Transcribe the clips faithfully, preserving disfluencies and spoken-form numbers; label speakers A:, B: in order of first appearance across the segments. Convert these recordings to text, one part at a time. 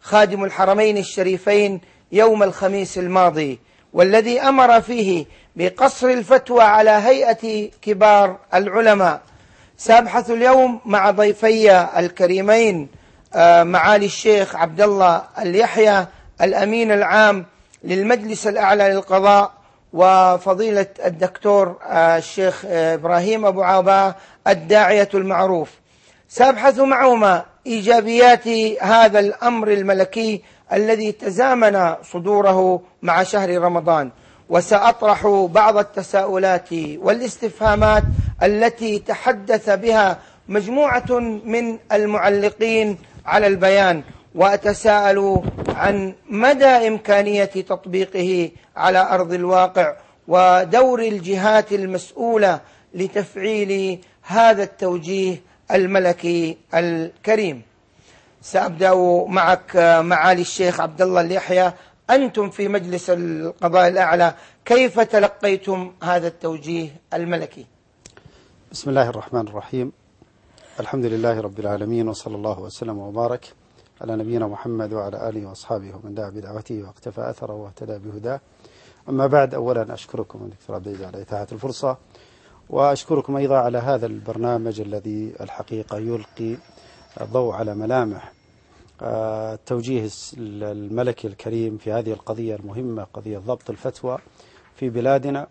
A: خادم الحرمين الشريفين يوم الخميس الماضي، والذي أمر فيه بقصر الفتوى على هيئة كبار العلماء. سأبحث اليوم مع ضيفي الكريمين معالي الشيخ عبد الله اليحيى الأمين العام للمجلس الأعلى للقضاء، وفضيلة الدكتور الشيخ إبراهيم أبو عباه الداعية المعروف. سأبحث معهما إيجابيات هذا الأمر الملكي الذي تزامن صدوره مع شهر رمضان، وسأطرح بعض التساؤلات والاستفهامات التي تحدث بها مجموعة من المعلقين على البيان، وأتساءل عن مدى إمكانية تطبيقه على أرض الواقع ودور الجهات المسؤولة لتفعيل هذا التوجيه الملكي الكريم. سأبدأ معك معالي الشيخ عبد الله اليحيى، أنتم في مجلس القضاء الأعلى كيف تلقيتم هذا التوجيه الملكي؟
B: بسم الله الرحمن الرحيم، الحمد لله رب العالمين، وصلى الله وسلم وبارك على نبينا محمد وعلى آله وأصحابه ومن دعا بدعوته واقتفى أثره واهتدى بهداه. أما بعد، أولا أشكركم دكتور عبد العزيز على إتاحة الفرصة، وأشكركم أيضا على هذا البرنامج الذي الحقيقة يلقي الضوء على ملامح التوجيه الملكي الكريم في هذه القضية المهمة، قضية ضبط الفتوى في بلادنا،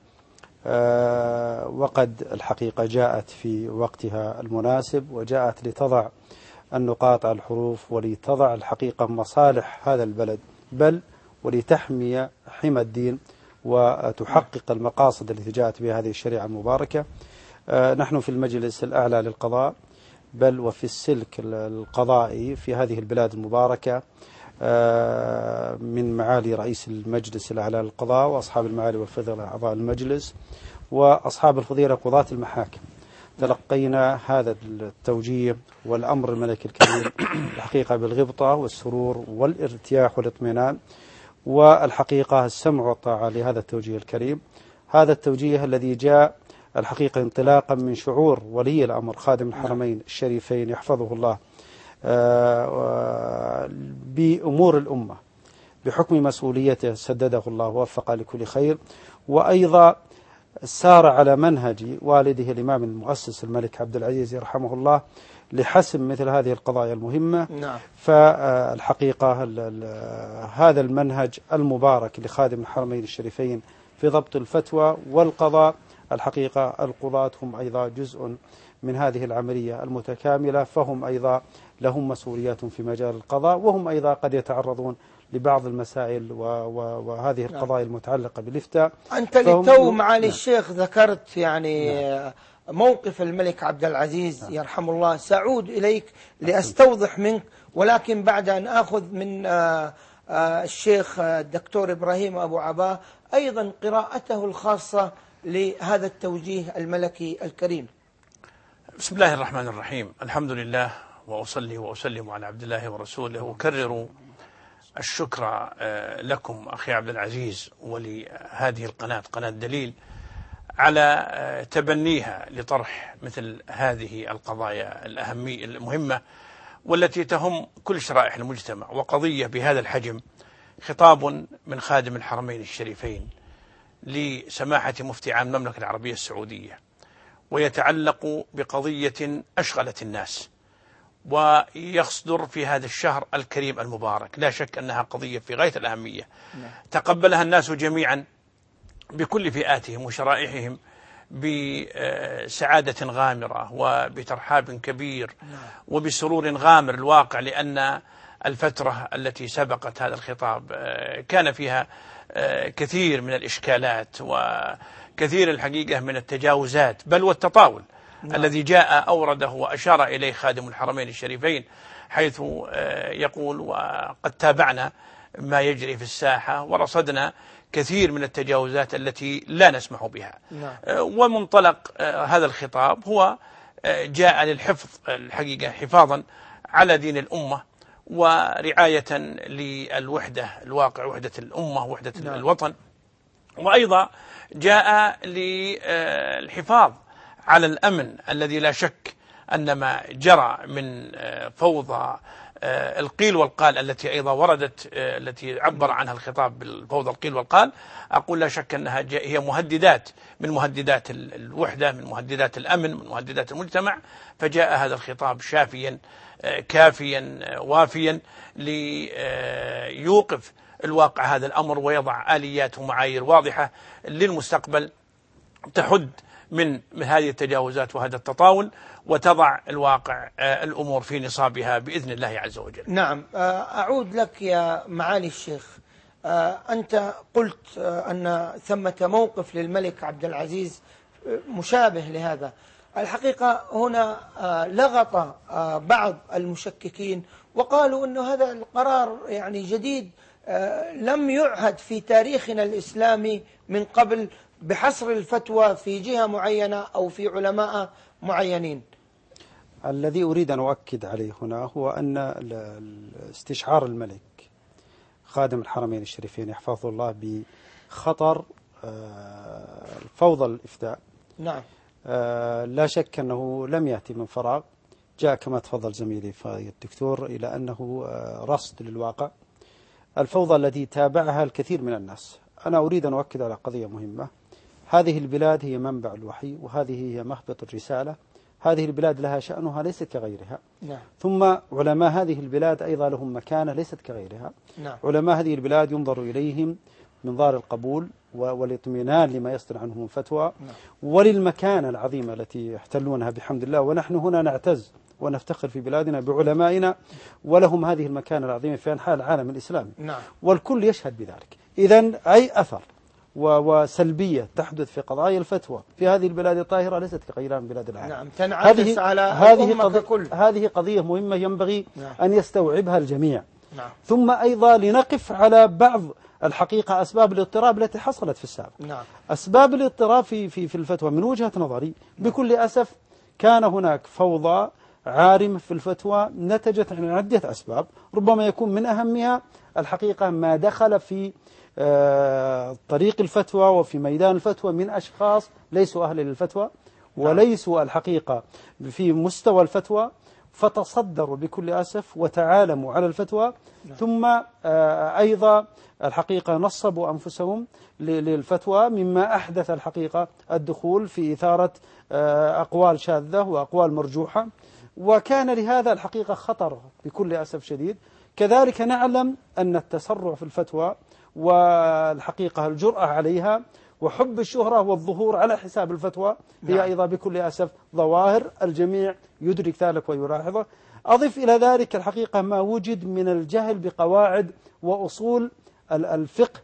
B: وقد الحقيقة جاءت في وقتها المناسب، وجاءت لتضع النقاط على الحروف ولتضع الحقيقة مصالح هذا البلد، بل ولتحمي حمى الدين وتحقق المقاصد التي جاءت بها هذه الشريعة المباركة. نحن في المجلس الأعلى للقضاء بل وفي السلك القضائي في هذه البلاد المباركة، من معالي رئيس المجلس الأعلى للقضاء وأصحاب المعالي والفضيلة أعضاء المجلس وأصحاب الفضيلة قضاة المحاكم، تلقينا هذا التوجيه والأمر الملكي الكريم الحقيقة بالغبطة والسرور والارتياح والاطمئنان، والحقيقة السمع والطاعة لهذا التوجيه الكريم. هذا التوجيه الذي جاء الحقيقة انطلاقا من شعور ولي الأمر خادم الحرمين الشريفين يحفظه الله بأمور الأمة بحكم مسؤوليته، سدده الله ووفق لكل خير، وأيضا سار على منهج والده الإمام المؤسس الملك عبد العزيز يرحمه الله لحسم مثل هذه القضايا المهمة.
A: نعم.
B: فالحقيقة هذا المنهج المبارك لخادم الحرمين الشريفين في ضبط الفتوى والقضاء، الحقيقة القضاة هم أيضا جزء من هذه العملية المتكاملة، فهم أيضا لهم مسؤوليات في مجال القضاء، وهم أيضا قد يتعرضون لبعض المسائل وهذه القضايا المتعلقة بالإفتاء.
A: أنت للتو معالي الشيخ ذكرت يعني نعم. موقف الملك عبد العزيز نعم. يرحم الله، سأعود إليك لأستوضح منك، ولكن بعد أن أخذ من الشيخ الدكتور إبراهيم أبو عباه أيضا قراءته الخاصة لهذا التوجيه الملكي الكريم.
C: بسم الله الرحمن الرحيم، الحمد لله وأصلي وأسلم على عبد الله ورسوله، وكرر الشكر لكم أخي عبد العزيز ولهذه القناة قناة دليل على تبنيها لطرح مثل هذه القضايا الأهمية المهمة والتي تهم كل شرائح المجتمع، وقضية بهذا الحجم خطاب من خادم الحرمين الشريفين لسماحة مفتي عام المملكة العربية السعودية، ويتعلق بقضية أشغلت الناس ويصدر في هذا الشهر الكريم المبارك. لا شك أنها قضية في غاية الأهمية تقبلها الناس جميعا بكل فئاتهم وشرائحهم بسعادة غامرة وبترحاب كبير وبسرور غامر الواقع، لأن الفترة التي سبقت هذا الخطاب كان فيها كثير من الإشكالات وكثير الحقيقة من التجاوزات بل والتطاول نعم. الذي جاء أورده وأشار إليه خادم الحرمين الشريفين، حيث يقول: وقد تابعنا ما يجري في الساحة ورصدنا كثير من التجاوزات التي لا نسمح بها نعم. ومنطلق هذا الخطاب هو جاء للحفظ الحقيقة، حفاظا على دين الأمة ورعاية للوحدة الواقع، وحدة الأمة، وحدة نعم. الوطن، وأيضا جاء للحفاظ على الأمن الذي لا شك أن ما جرى من فوضى القيل والقال التي أيضا وردت، التي عبر عنها الخطاب بالفوضى القيل والقال، أقول لا شك أنها هي مهددات من مهددات الوحدة، من مهددات الأمن، من مهددات المجتمع. فجاء هذا الخطاب شافيا كافيا وافيا ليوقف الواقع هذا الأمر ويضع آليات ومعايير واضحة للمستقبل تحد من من هذه التجاوزات وهذا التطاول، وتضع الواقع الأمور في نصابها بإذن الله عز وجل.
A: نعم. أعود لك يا معالي الشيخ. أنت قلت أن ثمة موقف للملك عبد العزيز مشابه لهذا. الحقيقة هنا لغط بعض المشككين وقالوا أن هذا القرار يعني جديد لم يعهد في تاريخنا الإسلامي من قبل بحصر الفتوى في جهة معينة أو في علماء معينين.
B: الذي أريد أن أؤكد عليه هنا هو أن استشعار الملك خادم الحرمين الشريفين يحفظه الله بخطر الفوضى الإفتاء،
A: نعم،
B: لا شك أنه لم يأتي من فراغ، جاء كما تفضل زميلي الدكتور إلى أنه رصد للواقع. الفوضى التي تابعها الكثير من الناس. أنا أريد أن أؤكد على قضية مهمة. هذه البلاد هي منبع الوحي، وهذه هي مهبط الرسالة. هذه البلاد لها شأنها ليست كغيرها.
A: نعم.
B: ثم علماء هذه البلاد أيضا لهم مكانة ليست كغيرها.
A: نعم.
B: علماء هذه البلاد ينظر إليهم منظار القبول والاطمئنان لما يصدر عنهم فتوى،
A: نعم،
B: وللمكانة العظيمة التي يحتلونها بحمد الله. ونحن هنا نعتز ونفتخر في بلادنا بعلمائنا، ولهم هذه المكانة العظيمة في أنحاء العالم الإسلامي.
A: نعم.
B: والكل يشهد بذلك. إذن أي أثر وسلبية تحدث في قضايا الفتوى في هذه البلاد الطاهرة ليست كغيرها من بلاد العالم.
A: نعم. تنعكس على
B: هذه
A: الأمة ككل.
B: هذه قضية مهمة ينبغي
A: نعم.
B: أن يستوعبها الجميع.
A: نعم.
B: ثم أيضا لنقف على بعض الحقيقة أسباب الاضطراب التي حصلت في السابق.
A: نعم.
B: أسباب الاضطراب في في في الفتوى من وجهة نظري بكل أسف كان هناك فوضى عارمة في الفتوى نتجت عن عدة أسباب، ربما يكون من أهمها الحقيقة ما دخل في طريق الفتوى وفي ميدان الفتوى من أشخاص ليسوا أهل للفتوى وليسوا الحقيقة في مستوى الفتوى، فتصدروا بكل أسف وتعالموا على الفتوى. ثم أيضا الحقيقة نصبوا أنفسهم للفتوى، مما أحدث الحقيقة الدخول في إثارة أقوال شاذة وأقوال مرجوحة، وكان لهذا الحقيقة خطر بكل أسف شديد. كذلك نعلم أن التسرع في الفتوى والحقيقة الجرأة عليها وحب الشهرة والظهور على حساب الفتوى هي أيضا بكل أسف ظواهر الجميع يدرك ذلك ويلاحظه. أضف إلى ذلك الحقيقة ما وجد من الجهل بقواعد وأصول الفقه،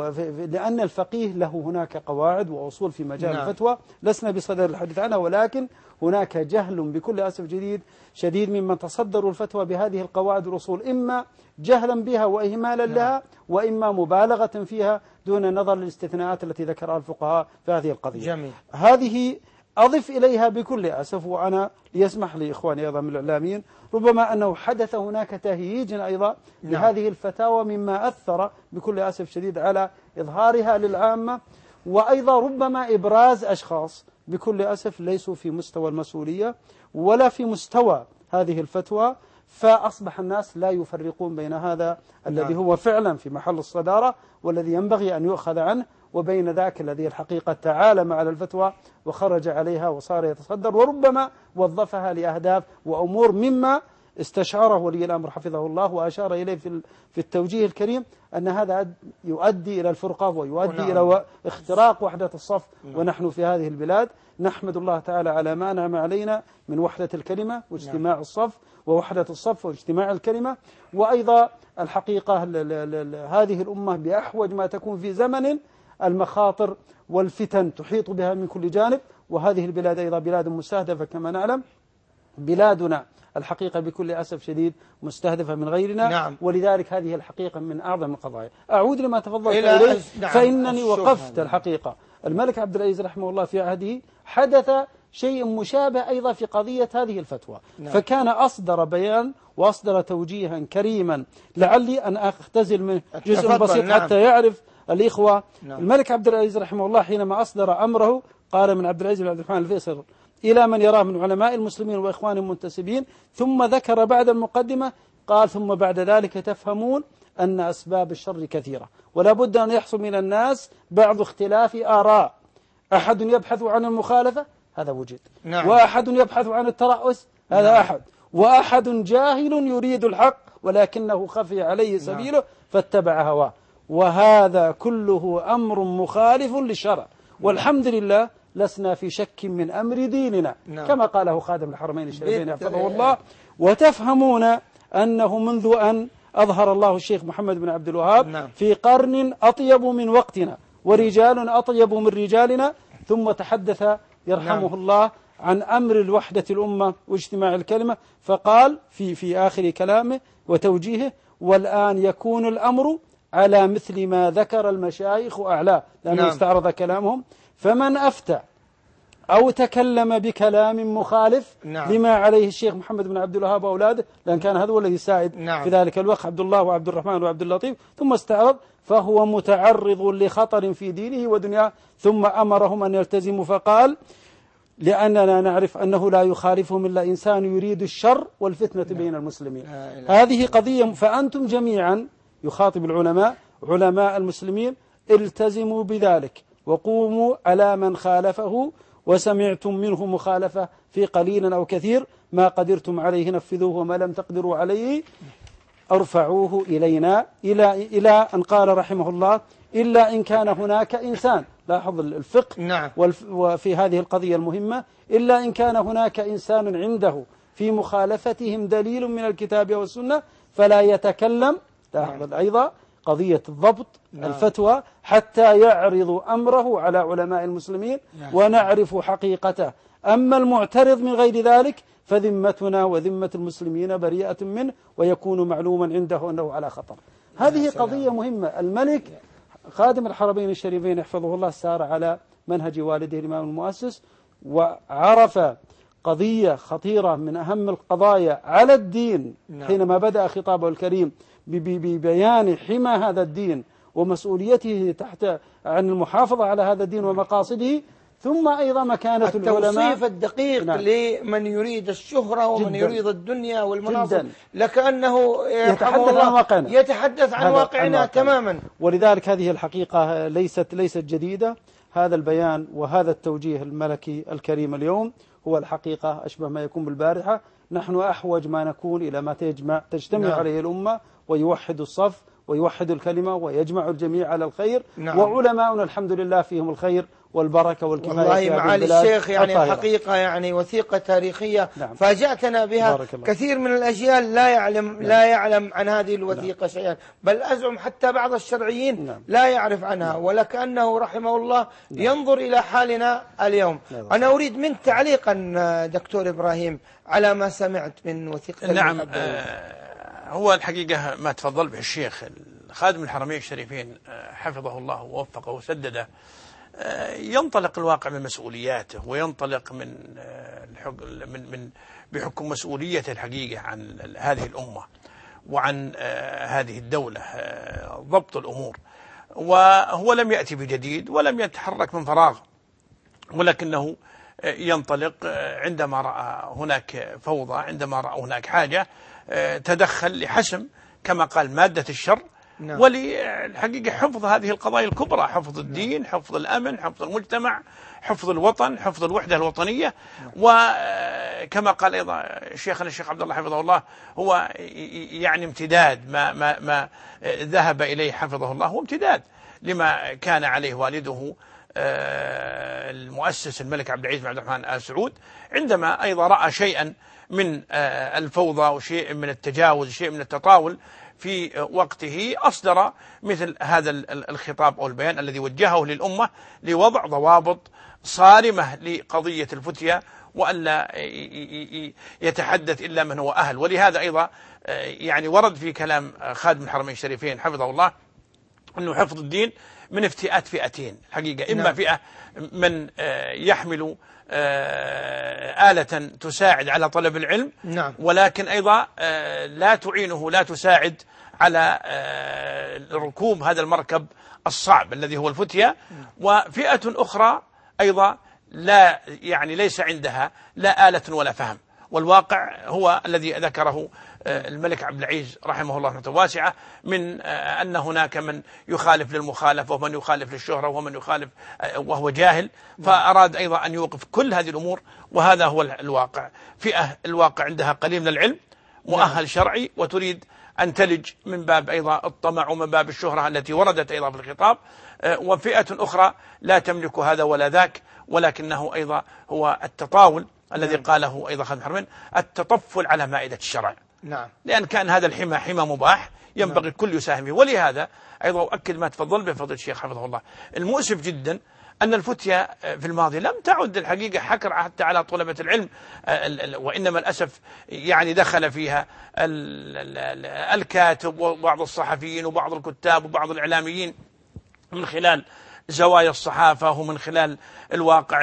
B: لأن الفقيه له هناك قواعد وأصول في مجال نعم. الفتوى لسنا بصدد الحديث عنها، ولكن هناك جهل بكل أسف جديد شديد ممن تصدروا الفتوى بهذه القواعد والأصول، إما جهلا بها وإهمالا نعم. لها، وإما مبالغة فيها دون النظر للاستثناءات التي ذكرها الفقهاء في هذه القضية.
A: جميل.
B: هذه أضف إليها بكل أسف، وأنا ليسمح لي إخواني أيضا من الإعلاميين ربما أنه حدث هناك تهييج أيضا نعم. لهذه الفتاوى مما أثر بكل أسف شديد على إظهارها للعامة، وأيضا ربما إبراز أشخاص بكل أسف ليسوا في مستوى المسؤولية ولا في مستوى هذه الفتوى، فأصبح الناس لا يفرقون بين هذا نعم. الذي هو فعلا في محل الصدارة والذي ينبغي أن يؤخذ عنه، وبين ذاك الذي الحقيقة تعالم على الفتوى وخرج عليها وصار يتصدر، وربما وظفها لأهداف وأمور مما استشعره ولي الأمر حفظه الله وأشار إليه في في التوجيه الكريم أن هذا يؤدي إلى الفرقة ويؤدي ونعم. إلى اختراق وحدة الصف نعم. ونحن في هذه البلاد نحمد الله تعالى على ما أنعم علينا من وحدة الكلمة واجتماع نعم. الصف ووحدة الصف واجتماع الكلمة، وأيضا الحقيقة ل ل ل هذه الأمة بأحوج ما تكون في زمن المخاطر والفتن تحيط بها من كل جانب، وهذه البلاد أيضا بلاد مستهدفة كما نعلم. بلادنا الحقيقة بكل أسف شديد مستهدفة من غيرنا نعم. ولذلك هذه الحقيقة من أعظم القضايا. أعود لما تفضلت إليه نعم. فإنني وقفت الحقيقة الملك عبد العزيز رحمه الله في عهده حدث شيء مشابه أيضا في قضية هذه الفتوى نعم. فكان أصدر بيان وأصدر توجيها كريما، لعلي أن أختزل من جزء بسيط نعم. حتى يعرف الإخوة نعم. الملك عبد العزيز رحمه الله حينما أصدر أمره قال من عبد العزيز بن عبد الرحمن الفيصل إلى من يراه من علماء المسلمين وإخوان المنتسبين، ثم ذكر بعد المقدمة قال ثم بعد ذلك تفهمون أن أسباب الشر كثيرة، ولا بد أن يحصل من الناس بعض اختلاف آراء، أحد يبحث عن المخالفة هذا وجد،
A: نعم.
B: وأحد يبحث عن الترأس هذا نعم. أحد، وأحد جاهل يريد الحق ولكنه خفي عليه سبيله نعم. فاتبع هواه، وهذا كله أمر مخالف للشرع، والحمد لله لسنا في شك من أمر ديننا نعم. كما قاله خادم الحرمين الشريفين حفظه الله. وتفهمون أنه منذ أن أظهر الله الشيخ محمد بن عبد الوهاب نعم. في قرن أطيب من وقتنا ورجال أطيب من رجالنا، ثم تحدث يرحمه نعم. الله عن أمر الوحدة الأمة واجتماع الكلمة، فقال في في آخر كلامه وتوجيهه: والآن يكون الأمر على مثل ما ذكر المشايخ أعلاه، لأنه نعم. استعرض كلامهم، فمن أفتى أو تكلم بكلام مخالف نعم. لما عليه الشيخ محمد بن عبد الوهاب وأولاده، لأن كان هذا هو الذي ساعد نعم. في ذلك الوقت عبد الله وعبد الرحمن وعبد اللطيف، ثم استعرض، فهو متعرض لخطر في دينه ودنياه، ثم أمرهم أن يلتزموا، فقال: لأننا نعرف أنه لا يخالفهم إلا إنسان يريد الشر والفتنة نعم. بين المسلمين. هذه قضية، فأنتم جميعا يخاطب العلماء علماء المسلمين: التزموا بذلك وقوموا على من خالفه، وسمعتم منه مخالفة في قليل أو كثير، ما قدرتم عليه نفذوه، وما لم تقدروا عليه ارفعوه إلينا، إلى إلى أن قال رحمه الله: إلا إن كان هناك إنسان، لاحظ الفقه نعم. وفي هذه القضية المهمة، إلا إن كان هناك إنسان عنده في مخالفتهم دليل من الكتاب والسنة فلا يتكلم، لاحظ أيضا قضية الضبط نعم. الفتوى، حتى يعرض أمره على علماء المسلمين نعم. ونعرف حقيقته. أما المعترض من غير ذلك فذمتنا وذمة المسلمين بريئة منه، ويكون معلوما عنده أنه على خطر. هذه قضية مهمة. الملك خادم الحرمين الشريفين يحفظه الله سار على منهج والده الإمام المؤسس، وعرف قضية خطيرة من أهم القضايا على الدين نعم. حينما بدأ خطابه الكريم ببيان حمى هذا الدين ومسؤوليته تحت عن المحافظة على هذا الدين ومقاصده، ثم أيضا مكانة العلماء،
A: التوصيف الدقيق نعم. لمن يريد الشهرة ومن جداً. يريد الدنيا والمناصب،
B: لكأنه يتحدث عن واقعنا
A: يتحدث عن واقعنا تماما.
B: ولذلك هذه الحقيقة ليست ليست جديدة. هذا البيان وهذا التوجيه الملكي الكريم اليوم هو الحقيقة أشبه ما يكون بالبارحة. نحن أحوج ما نكون إلى ما تجمع تجتمع نعم. عليه الأمة، ويوحد الصف ويوحد الكلمة ويجمع الجميع على الخير نعم. وعلماؤنا الحمد لله فيهم الخير والبركة والكفاية.
A: والله معالي الشيخ يعني الطاهرة. حقيقة يعني وثيقة تاريخية نعم. فاجأتنا بها. كثير من الأجيال لا يعلم نعم. لا يعلم عن هذه الوثيقة نعم. شيئا، بل أزعم حتى بعض الشرعيين نعم. لا يعرف عنها نعم. ولكأنه رحمه الله نعم. ينظر إلى حالنا اليوم نعم. أنا أريد منك تعليقا دكتور إبراهيم على ما سمعت من وثيقة
C: نعم. آه هو الحقيقة ما تفضل به الشيخ خادم الحرمين الشريفين حفظه الله ووفقه وسدده، ينطلق الواقع من مسؤولياته، وينطلق من من من بحكم مسؤوليته الحقيقة عن هذه الأمة وعن هذه الدولة، ضبط الأمور. وهو لم يأتي بجديد ولم يتحرك من فراغ، ولكنه ينطلق عندما رأى هناك فوضى، عندما رأى هناك حاجة تدخل لحسم كما قال مادة الشر نعم. وللحقيقة حفظ هذه القضايا الكبرى، حفظ الدين، حفظ الأمن، حفظ المجتمع، حفظ الوطن، حفظ الوحدة الوطنية. وكما قال أيضا شيخنا الشيخ عبد الله حفظه الله، هو يعني امتداد ما, ما, ما ذهب إليه حفظه الله، هو امتداد لما كان عليه والده المؤسس الملك عبد العزيز بن عبد الرحمن آل سعود، عندما أيضا رأى شيئا من الفوضى وشيء من التجاوز، شيء من التطاول في وقته، أصدر مثل هذا الخطاب أو البيان الذي وجهه للأمة لوضع ضوابط صارمة لقضية الفتية، وألا يتحدث إلا من هو أهل. ولهذا أيضا يعني ورد في كلام خادم الحرمين الشريفين حفظه الله أنه حفظ الدين من افتئات فئتين حقيقة، إما فئة من يحمل آلة تساعد على طلب العلم نعم. ولكن أيضا لا تعينه، لا تساعد على ركوب هذا المركب الصعب الذي هو الفتية، وفئة أخرى أيضا لا يعني ليس عندها لا آلة ولا فهم. والواقع هو الذي ذكره الملك عبد العزيز رحمه الله رحمة واسعة، من أن هناك من يخالف للمخالفة ومن يخالف للشهرة ومن يخالف وهو جاهل، فأراد أيضا أن يوقف كل هذه الأمور. وهذا هو الواقع. فئة الواقع عندها قليل من العلم، مؤهل شرعي، وتريد أن تلج من باب أيضا الطمع ومن باب الشهرة التي وردت أيضا في الخطاب. وفئة أخرى لا تملك هذا ولا ذاك، ولكنه أيضا هو التطاول الذي قاله أيضا خادم الحرمين، التطفل على مائدة الشرع.
A: نعم.
C: لأن كان هذا الحمى حمى مباح ينبغي نعم. الكل يساهم به. ولهذا أيضا أؤكد ما تفضل به فضل الشيخ حفظه الله، المؤسف جدا أن الفتية في الماضي لم تعد الحقيقة حكر حتى على طلبة العلم، وإنما الأسف يعني دخل فيها الكاتب وبعض الصحفيين وبعض الكتاب وبعض الإعلاميين من خلال زوايا الصحافة ومن خلال الواقع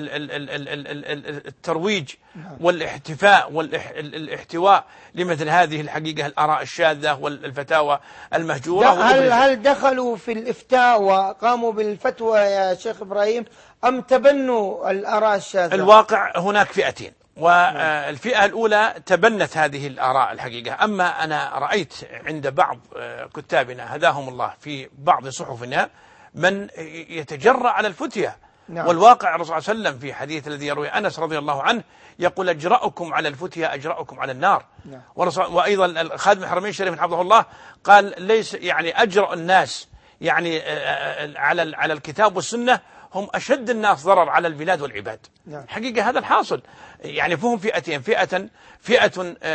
C: الترويج والاحتفاء والاحتواء لمثل هذه الحقيقة الآراء الشاذة والفتاوى المهجورة.
A: هل هل دخلوا في الإفتاء وقاموا بالفتوى يا شيخ إبراهيم أم تبنوا الآراء الشاذة؟
C: الواقع هناك فئتين، والفئة الأولى تبنت هذه الآراء الحقيقة. أما أنا رأيت عند بعض كتابنا هداهم الله في بعض صحفنا من يتجرأ على الفتية. نعم. والواقع الرسول صلى الله عليه وسلم في حديث الذي يروي أنس رضي الله عنه يقول أجرأكم على الفتية أجرأكم على النار. نعم. وأيضا خادم الحرمين الشريفين حفظه الله قال ليس يعني أجرأ الناس يعني على على الكتاب والسنة هم أشد الناس ضرر على البلاد والعباد. نعم. حقيقة هذا الحاصل. يعني فهم فئتين، فئة فئة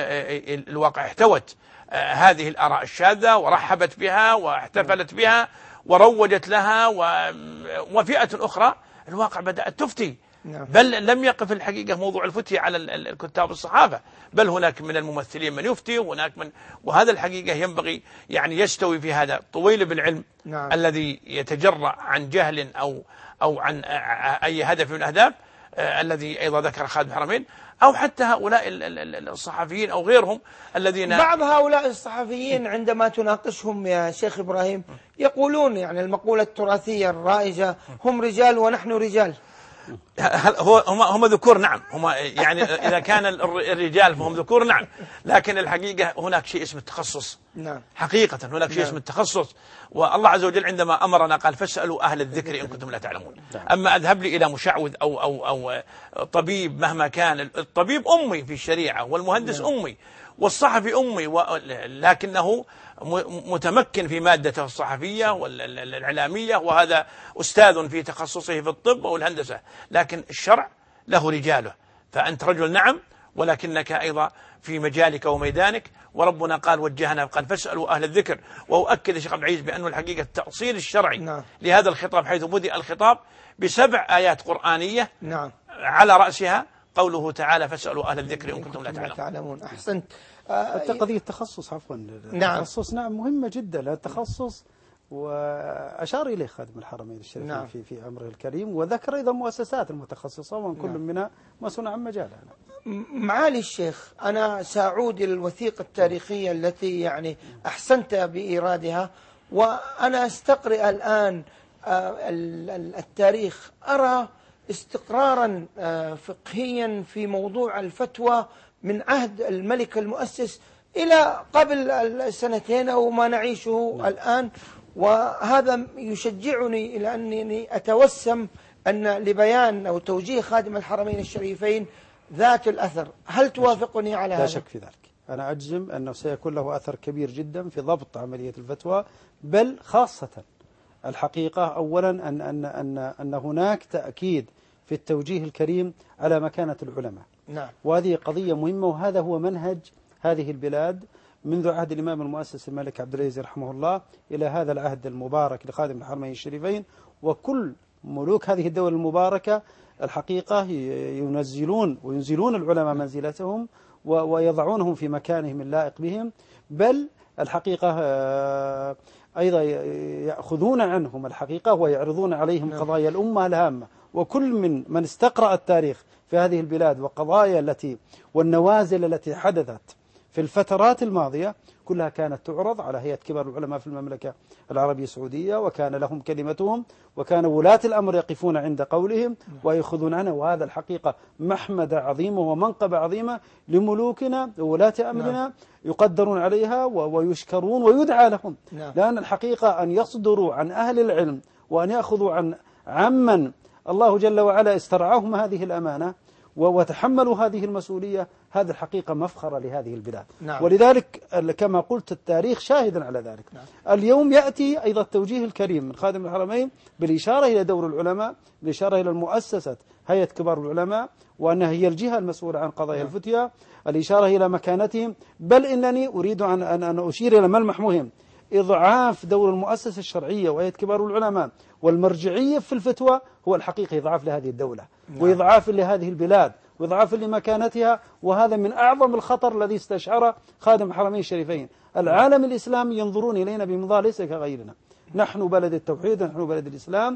C: الواقع احتوت هذه الآراء الشاذة ورحبت بها واحتفلت بها وروجت لها، وفئة أخرى الواقع بدأت تفتي. بل لم يقف الحقيقة موضوع الفتية على الكتاب الصحافة، بل هناك من الممثلين من يفتي وهناك من، وهذا الحقيقة ينبغي يعني يستوي في هذا طويل بالعلم. نعم. الذي يتجرأ عن جهل أو أو عن أي هدف من الأهداف الذي أيضا ذكر خادم الحرمين، أو حتى هؤلاء الصحفيين أو غيرهم الذين
A: بعض هؤلاء الصحفيين عندما تناقشهم يا شيخ إبراهيم يقولون يعني المقولة التراثية الرائجة هم رجال ونحن رجال.
C: هو هم هم ذكور نعم، هم يعني إذا كان الرجال فهم ذكور نعم، لكن الحقيقة هناك شيء اسمه التخصص. نعم. حقيقة هناك شيء نعم. اسمه التخصص. والله عز وجل عندما أمرنا قال فاسألوا أهل الذكر إن كنتم لا تعلمون. نعم. أما أذهب لي إلى مشعوذ أو أو أو طبيب مهما كان، الطبيب أمي في الشريعة والمهندس نعم. أمي والصحفي أمي، لكنه متمكن في مادته الصحفية والإعلامية، وهذا أستاذ في تخصصه في الطب والهندسة. لكن الشرع له رجاله، فأنت رجل نعم، ولكنك أيضا في مجالك وميدانك، وربنا قال وجهنا قال فاسألوا أهل الذكر. وأؤكد يا شيخ عبد العزيز بأنه الحقيقة التأصيل الشرعي نعم. لهذا الخطاب حيث بدأ الخطاب بسبع آيات قرآنية نعم. على رأسها قوله تعالى فاسألوا أهل الذكر إن كنتم لا تعلمون.
A: تعلمون. أحسنت.
B: حتى قضية التخصص عفوا
A: نعم.
B: التخصص نعم مهمة جدا، التخصص وأشار إليه خادم الحرمين الشريفين نعم. في في أمره الكريم، وذكر أيضا مؤسسات المتخصصة ومن كل نعم. منها مسؤول عن مجالها.
A: معالي الشيخ، أنا سأعود إلى الوثيقة التاريخية التي يعني أحسنت بإيرادها، وأنا أستقرئ الآن التاريخ، أرى استقرارا فقهيا في موضوع الفتوى من عهد الملك المؤسس إلى قبل السنتين أو ما نعيشه نعم. الآن، وهذا يشجعني إلى أنني أتوسم أن لبيان أو توجيه خادم الحرمين الشريفين ذات الأثر. هل توافقني على هذا؟
B: لا شك في ذلك، أنا أجزم أنه سيكون له أثر كبير جدا في ضبط عملية الفتوى، بل خاصة الحقيقة أولا أن, أن, أن, أن هناك تأكيد في التوجيه الكريم على مكانة العلماء. نعم. وهذه قضية مهمة، وهذا هو منهج هذه البلاد منذ عهد الإمام المؤسس الملك عبد العزيز رحمه الله إلى هذا العهد المبارك لخادم الحرمين الشريفين. وكل ملوك هذه الدولة المباركة الحقيقة ينزلون وينزلون العلماء منزلتهم ويضعونهم في مكانهم اللائق بهم، بل الحقيقة أيضا يأخذون عنهم الحقيقة ويعرضون عليهم قضايا الأمة الهامة. وكل من من استقرأ التاريخ في هذه البلاد وقضايا التي والنوازل التي حدثت في الفترات الماضية كلها كانت تعرض على هيئة كبار العلماء في المملكة العربية السعودية، وكان لهم كلمتهم، وكان ولاة الأمر يقفون عند قولهم ويأخذون عنه. وهذا الحقيقة محمدة عظيمة ومنقبة عظيمة لملوكنا وولاة أمرنا، يقدرون عليها ويشكرون ويدعى لهم. لأن الحقيقة أن يصدروا عن أهل العلم وأن يأخذوا عن عمن الله جل وعلا استرعاهم هذه الأمانة وتحملوا هذه المسؤولية، هذا الحقيقة مفخرة لهذه البلاد.
A: نعم.
B: ولذلك كما قلت التاريخ شاهدا على ذلك. نعم. اليوم يأتي أيضا التوجيه الكريم من خادم الحرمين بالإشارة إلى دور العلماء، بالإشارة إلى المؤسسة هيئة كبار العلماء، وأنها هي الجهة المسؤولة عن قضايا نعم. الفتيا، الإشارة إلى مكانتهم. بل إنني أريد أن أن أشير إلى ملمح مهم: إضعاف دور المؤسسة الشرعية وهيئة كبار العلماء والمرجعية في الفتوى هو الحقيقة إضعاف لهذه الدولة نعم. وإضعاف لهذه البلاد وإضعاف لمكانتها. وهذا من أعظم الخطر الذي استشعره خادم الحرمين الشريفين. العالم الإسلامي ينظرون إلينا بمنظار ليس كغيرنا. نحن بلد التوحيد، نحن بلد الإسلام،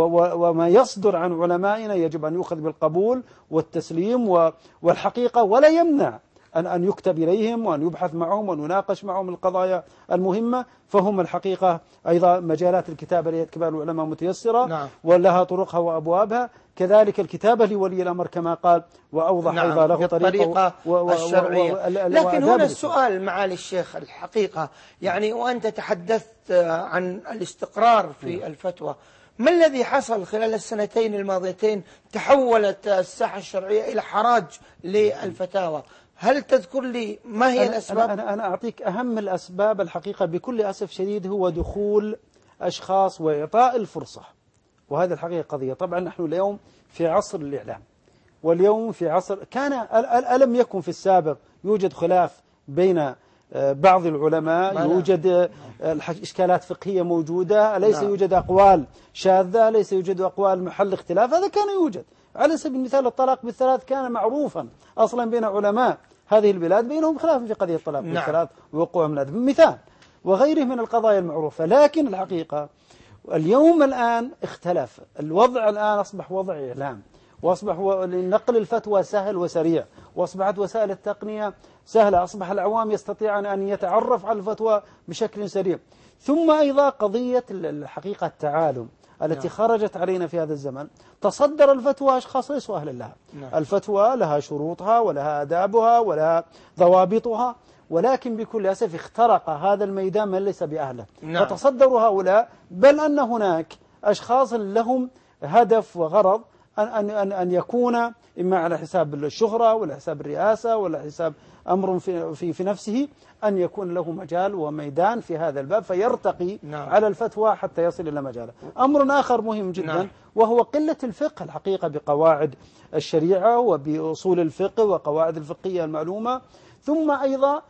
B: وما يصدر عن علمائنا يجب أن يؤخذ بالقبول والتسليم والحقيقة، ولا يمنع أن أن يكتب إليهم وأن يبحث معهم ونناقش معهم القضايا المهمة. فهم الحقيقة أيضا مجالات الكتابة لهيئة كبار العلماء متيسرة نعم. ولها طرقها وأبوابها، كذلك الكتابة لولي الأمر كما قال، وأوضح نعم. أيضا له طريقة
A: الشرعية. و... و... لكن هنا السؤال معالي الشيخ الحقيقة، يعني وأنت تحدثت عن الاستقرار في نعم. الفتوى، ما الذي حصل خلال السنتين الماضيتين؟ تحولت الساحة الشرعية إلى حراج للفتاوى. هل تذكر لي ما هي
B: أنا
A: الأسباب؟
B: أنا, أنا أعطيك أهم الأسباب الحقيقة بكل أسف شديد، هو دخول أشخاص وإعطاء الفرصة. وهذا الحقيقة قضية. طبعا نحن اليوم في عصر الإعلام، واليوم في عصر كان ألم يكن في السابق يوجد خلاف بين بعض العلماء، يوجد إشكالات فقهية موجودة، ليس يوجد أقوال شاذة، ليس يوجد أقوال محل اختلاف، هذا كان يوجد. على سبيل المثال الطلاق بالثلاث كان معروفا أصلا بين علماء هذه البلاد، بينهم خلاف في قضية الطلاق نعم. بالثلاث ووقوع من هذا مثال، وغيره من القضايا المعروفة. لكن الحقيقة اليوم الآن اختلف الوضع، الآن أصبح وضع إعلام، وأصبح نقل الفتوى سهل وسريع، وأصبحت وسائل التقنية سهلة، أصبح العوام يستطيع أن يتعرف على الفتوى بشكل سريع. ثم أيضا قضية الحقيقة التعالم التي نعم. خرجت علينا في هذا الزمن. تصدر الفتوى أشخاص ليسوا أهلا لها نعم. الفتوى لها شروطها ولها آدابها ولها ضوابطها، ولكن بكل أسف اخترق هذا الميدان من ليس بأهله نعم. فتصدروا هؤلاء، بل أن هناك أشخاص لهم هدف وغرض أن, أن, أن يكون إما على حساب الشهرة ولا حساب الرئاسة ولا حساب أمر في, في, في نفسه، أن يكون له مجال وميدان في هذا الباب فيرتقي نعم. على الفتوى حتى يصل إلى مجاله. أمر آخر مهم جدا نعم. وهو قلة الفقه الحقيقة بقواعد الشريعة وبأصول الفقه وقواعد الفقهية المعلومة. ثم أيضا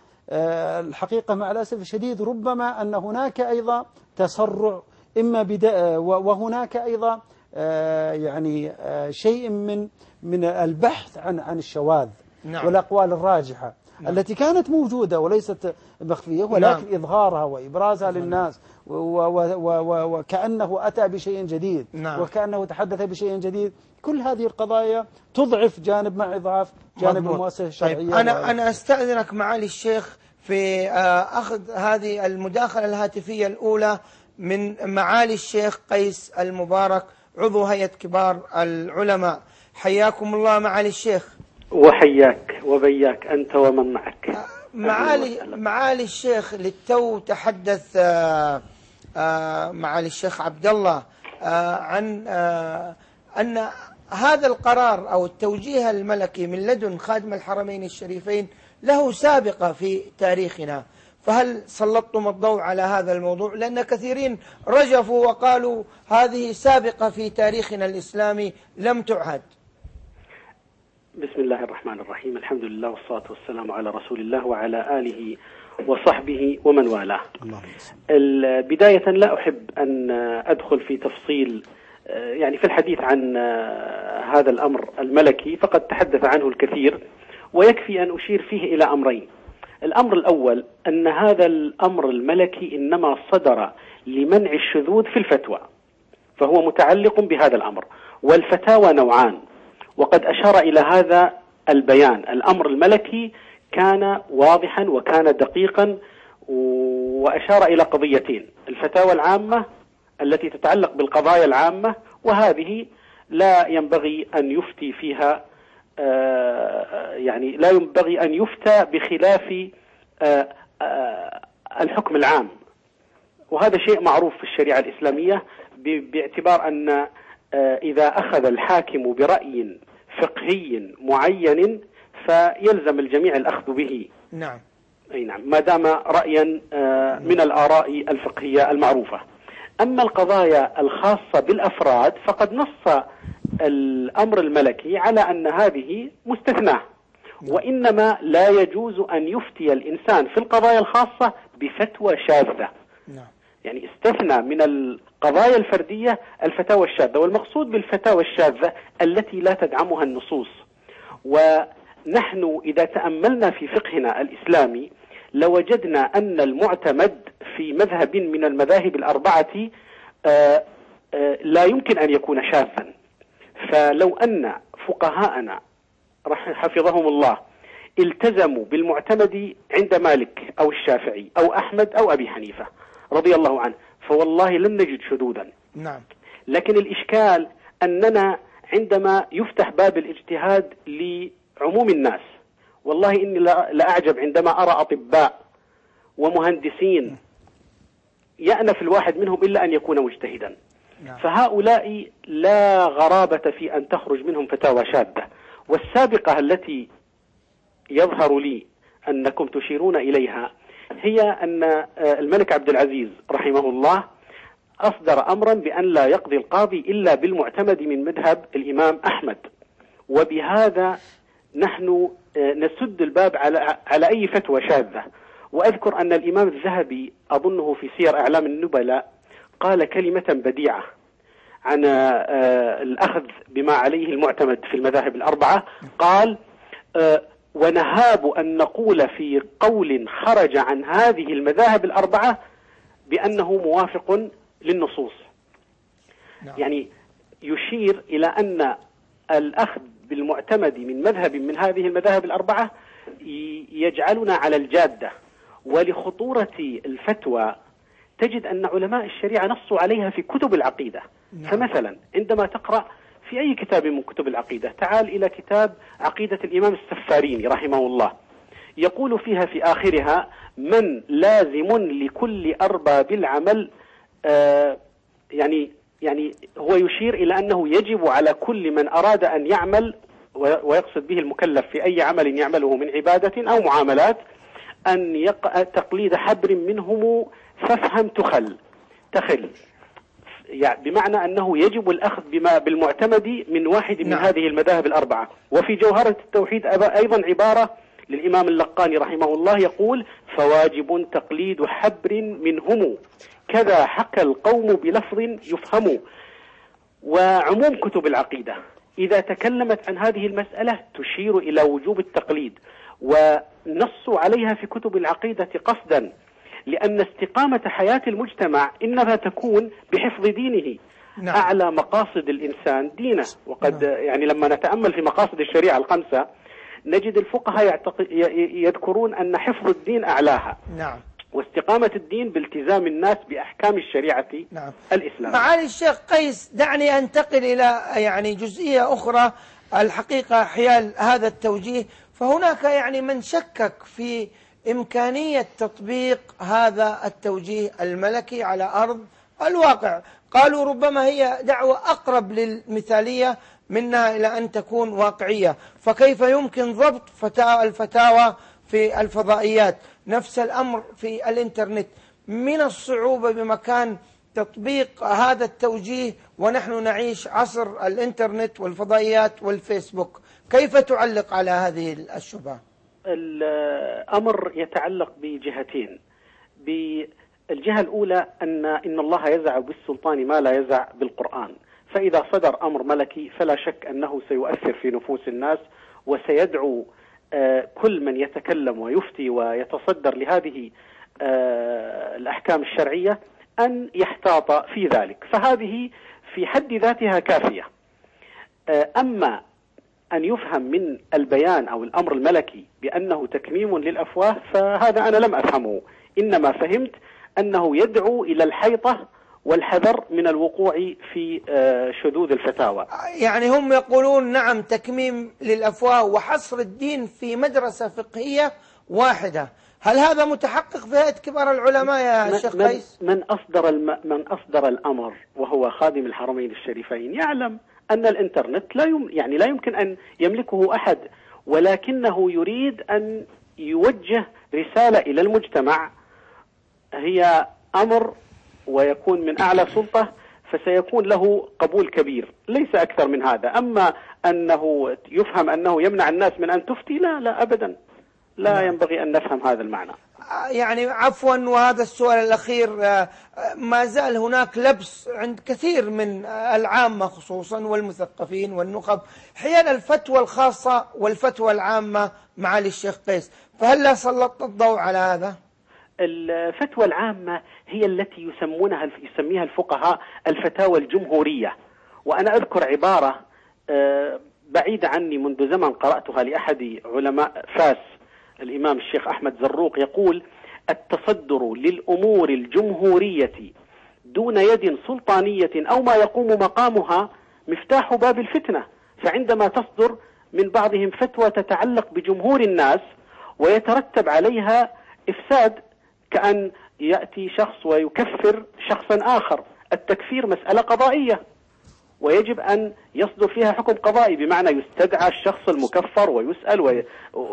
B: الحقيقة مع الأسف الشديد ربما أن هناك أيضا تسرع إما بدأ، وهناك أيضا يعني شيء من من البحث عن عن الشواذ نعم. والأقوال الراجحة نعم. التي كانت موجودة وليست مخفية، ولكن نعم. إظهارها وإبرازها نعم. للناس وكأنه أتى بشيء جديد نعم. وكأنه تحدث بشيء جديد. كل هذه القضايا تضعف جانب مع إضعاف جانب مضبوط. المؤسسة الشرعية.
A: طيب. أنا أنا أستأذنك معالي الشيخ في أخذ هذه المداخلة الهاتفية الأولى من معالي الشيخ قيس المبارك عضو هيئة كبار العلماء. حياكم الله معالي الشيخ.
D: وحياك وبياك أنت ومن معك.
A: معالي معالي الشيخ، للتو تحدث معالي الشيخ عبد الله عن أن هذا القرار أو التوجيه الملكي من لدن خادم الحرمين الشريفين له سابقة في تاريخنا، فهل سلطتم الضوء على هذا الموضوع؟ لأن كثيرين رجفوا وقالوا هذه سابقة في تاريخنا الإسلامي لم تعهد.
D: بسم الله الرحمن الرحيم، الحمد لله والصلاة والسلام على رسول الله وعلى آله وصحبه ومن والاه. بداية لا أحب أن أدخل في تفصيل يعني في الحديث عن هذا الأمر الملكي، فقد تحدث عنه الكثير، ويكفي أن أشير فيه إلى أمرين. الأمر الأول أن هذا الأمر الملكي إنما صدر لمنع الشذوذ في الفتوى، فهو متعلق بهذا الأمر. والفتاوى نوعان، وقد أشار إلى هذا البيان. الأمر الملكي كان واضحا وكان دقيقا، وأشار إلى قضيتين: الفتاوى العامة التي تتعلق بالقضايا العامة، وهذه لا ينبغي أن يفتي فيها، يعني لا ينبغي أن يفتى بخلاف الحكم العام، وهذا شيء معروف في الشريعة الإسلامية، باعتبار أن إذا أخذ الحاكم برأي فقهي معين فيلزم الجميع الأخذ به.
A: نعم.
D: أي نعم، ما دام رأيا من الآراء الفقهية المعروفة. أما القضايا الخاصة بالأفراد فقد نص الأمر الملكي على أن هذه مستثناة، وإنما لا يجوز أن يفتي الإنسان في القضايا الخاصة بفتوى شاذة. يعني استثنى من القضايا الفردية الفتاوى الشاذة، والمقصود بالفتاوى الشاذة التي لا تدعمها النصوص. ونحن إذا تأملنا في فقهنا الإسلامي لوجدنا أن المعتمد في مذهب من المذاهب الأربعة آآ آآ لا يمكن أن يكون شاذا. فلو أن فقهاءنا حفظهم الله التزموا بالمعتمد عند مالك أو الشافعي أو أحمد أو أبي حنيفة رضي الله عنه فوالله لن نجد شذوذا.
A: نعم.
D: لكن الإشكال أننا عندما يفتح باب الاجتهاد لعموم الناس، والله إني لأعجب عندما أرى أطباء ومهندسين يأنف الواحد منهم إلا أن يكون مجتهدا.
A: نعم.
D: فهؤلاء لا غرابة في أن تخرج منهم فتاوى شاذة. والسابقة التي يظهر لي أنكم تشيرون إليها هي أن الملك عبد العزيز رحمه الله أصدر أمرا بأن لا يقضي القاضي إلا بالمعتمد من مذهب الإمام أحمد، وبهذا نحن نسد الباب على على أي فتوى شاذة. وأذكر أن الإمام الذهبي أظنه في سير أعلام النبلاء قال كلمة بديعة عن الأخذ بما عليه المعتمد في المذاهب الأربعة. قال: ونهاب أن نقول في قول خرج عن هذه المذاهب الأربعة بأنه موافق للنصوص.
A: نعم.
D: يعني يشير إلى أن الأخذ بالمعتمد من مذهب من هذه المذاهب الأربعة يجعلنا على الجادة. ولخطورة الفتوى تجد أن علماء الشريعة نصوا عليها في كتب العقيدة.
A: نعم.
D: فمثلا عندما تقرأ في أي كتاب من كتب العقيدة، تعال إلى كتاب عقيدة الإمام السفاريني رحمه الله، يقول فيها في آخرها: من لازم لكل أرباب العمل. آه يعني يعني هو يشير إلى أنه يجب على كل من أراد أن يعمل، ويقصد به المكلف في أي عمل يعمله من عبادة أو معاملات، أن يقع تقليد حبر منهم فافهم تخل تخل يعني بمعنى أنه يجب الأخذ بما بالمعتمد من واحد من
A: نعم.
D: هذه المذاهب الأربعة. وفي جوهرة التوحيد أيضا عبارة للإمام اللقاني رحمه الله يقول: فواجب تقليد حبر منهم كذا حكى القوم بلفظ يفهم. وعموم كتب العقيدة إذا تكلمت عن هذه المسألة تشير إلى وجوب التقليد، ونصوا عليها في كتب العقيدة قصدا، لأن استقامة حياة المجتمع إنما تكون بحفظ دينه.
A: نعم.
D: أعلى مقاصد الإنسان دينه. وقد
A: نعم.
D: يعني لما نتأمل في مقاصد الشريعة الخمسة نجد الفقهاء يعتق... يذكرون أن حفظ الدين أعلاها.
A: نعم.
D: واستقامة الدين بالتزام الناس بأحكام الشريعة
A: نعم.
D: الإسلام.
A: معالي الشيخ قيس، دعني أنتقل إلى يعني جزئية أخرى. الحقيقة حيال هذا التوجيه فهناك يعني من شكك في إمكانية تطبيق هذا التوجيه الملكي على أرض الواقع. قالوا ربما هي دعوة أقرب للمثالية منها إلى أن تكون واقعية، فكيف يمكن ضبط فتاوى الفتاوى في الفضائيات؟ نفس الأمر في الإنترنت. من الصعوبة بمكان تطبيق هذا التوجيه ونحن نعيش عصر الإنترنت والفضائيات والفيسبوك. كيف تعلق على هذه الشبهة؟
D: الأمر يتعلق بجهتين. بالجهة الأولى أن إن الله يزع بالسلطان ما لا يزع بالقرآن، فإذا صدر أمر ملكي فلا شك أنه سيؤثر في نفوس الناس، وسيدعو كل من يتكلم ويفتي ويتصدر لهذه الأحكام الشرعية أن يحتاط في ذلك. فهذه في حد ذاتها كافية. أما أن يفهم من البيان أو الأمر الملكي بأنه تكميم للأفواه فهذا أنا لم أفهمه، إنما فهمت أنه يدعو إلى الحيطة والحذر من الوقوع في شذوذ الفتاوى.
A: يعني هم يقولون نعم تكميم للأفواه وحصر الدين في مدرسة فقهية واحدة، هل هذا متحقق في هيئة كبار العلماء يا شيخ قيس؟
D: من أصدر الم... من أصدر الأمر وهو خادم الحرمين الشريفين يعلم أن الإنترنت لا يم... يعني لا يمكن أن يملكه أحد، ولكنه يريد أن يوجه رسالة إلى المجتمع هي أمر ويكون من أعلى سلطة، فسيكون له قبول كبير، ليس أكثر من هذا. أما أنه يفهم أنه يمنع الناس من أن تفتي، لا لا أبدا، لا ينبغي أن نفهم هذا المعنى.
A: يعني عفوا، وهذا السؤال الأخير، ما زال هناك لبس عند كثير من العامة خصوصا والمثقفين والنخب حيال الفتوى الخاصة والفتوى العامة معالي الشيخ قيس، فهل لا سلطت الضوء على هذا؟
D: الفتوى العامة هي التي يسمونها يسميها الفقهاء الفتاوى الجمهورية، وأنا أذكر عبارة بعيدة عني منذ زمن قرأتها لأحد علماء فاس الإمام الشيخ أحمد زروق، يقول: التصدر للأمور الجمهورية دون يد سلطانية أو ما يقوم مقامها مفتاح باب الفتنة، فعندما تصدر من بعضهم فتوى تتعلق بجمهور الناس ويترتب عليها إفساد، كأن يأتي شخص ويكفر شخصا آخر. التكفير مسألة قضائية ويجب أن يصدر فيها حكم قضائي، بمعنى يستدعى الشخص المكفر ويسأل وي...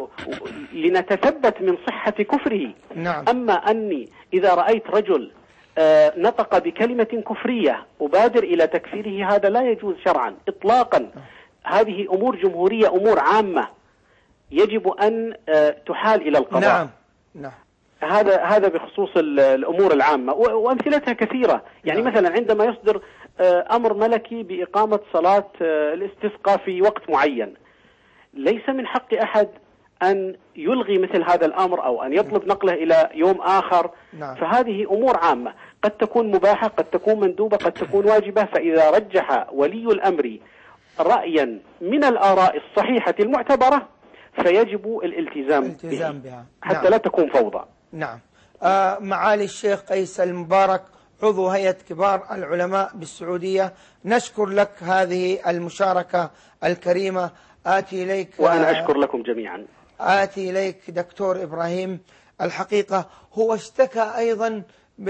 D: لنتثبت من صحة كفره.
A: نعم.
D: أما أني إذا رأيت رجل آه نطق بكلمة كفرية أبادر إلى تكفيره، هذا لا يجوز شرعا إطلاقا. هذه أمور جمهورية، أمور عامة يجب أن آه تحال إلى القضاء.
A: نعم. نعم.
D: هذا هذا بخصوص الأمور العامة، وأمثلتها كثيرة. يعني نعم. مثلا عندما يصدر أمر ملكي بإقامة صلاة الاستسقاء في وقت معين، ليس من حق أحد أن يلغي مثل هذا الأمر أو أن يطلب نقله إلى يوم آخر.
A: نعم.
D: فهذه أمور عامة قد تكون مباحة، قد تكون مندوبة، قد تكون واجبة. فإذا رجح ولي الأمر رأيا من الآراء الصحيحة المعتبرة فيجب الالتزام,
A: الالتزام بها
D: حتى
A: نعم.
D: لا تكون فوضى.
A: نعم. آه معالي الشيخ قيس المبارك، عضو هيئة كبار العلماء بالسعودية، نشكر لك هذه المشاركة الكريمة. آتي إليك
D: وأنا أشكر لكم جميعا.
A: آتي إليك دكتور إبراهيم، الحقيقة هو اشتكى أيضا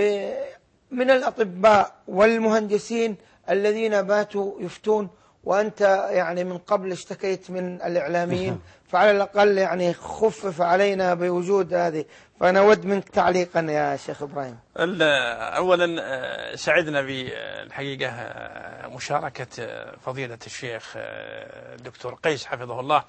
A: من الأطباء والمهندسين الذين باتوا يفتون، وأنت يعني من قبل اشتكيت من الإعلاميين، فعلى الأقل يعني خفف علينا بوجود هذه. فنود منك تعليقا يا شيخ إبراهيم.
C: أولا سعدنا بالحقيقة مشاركة فضيلة الشيخ الدكتور قيس حفظه الله،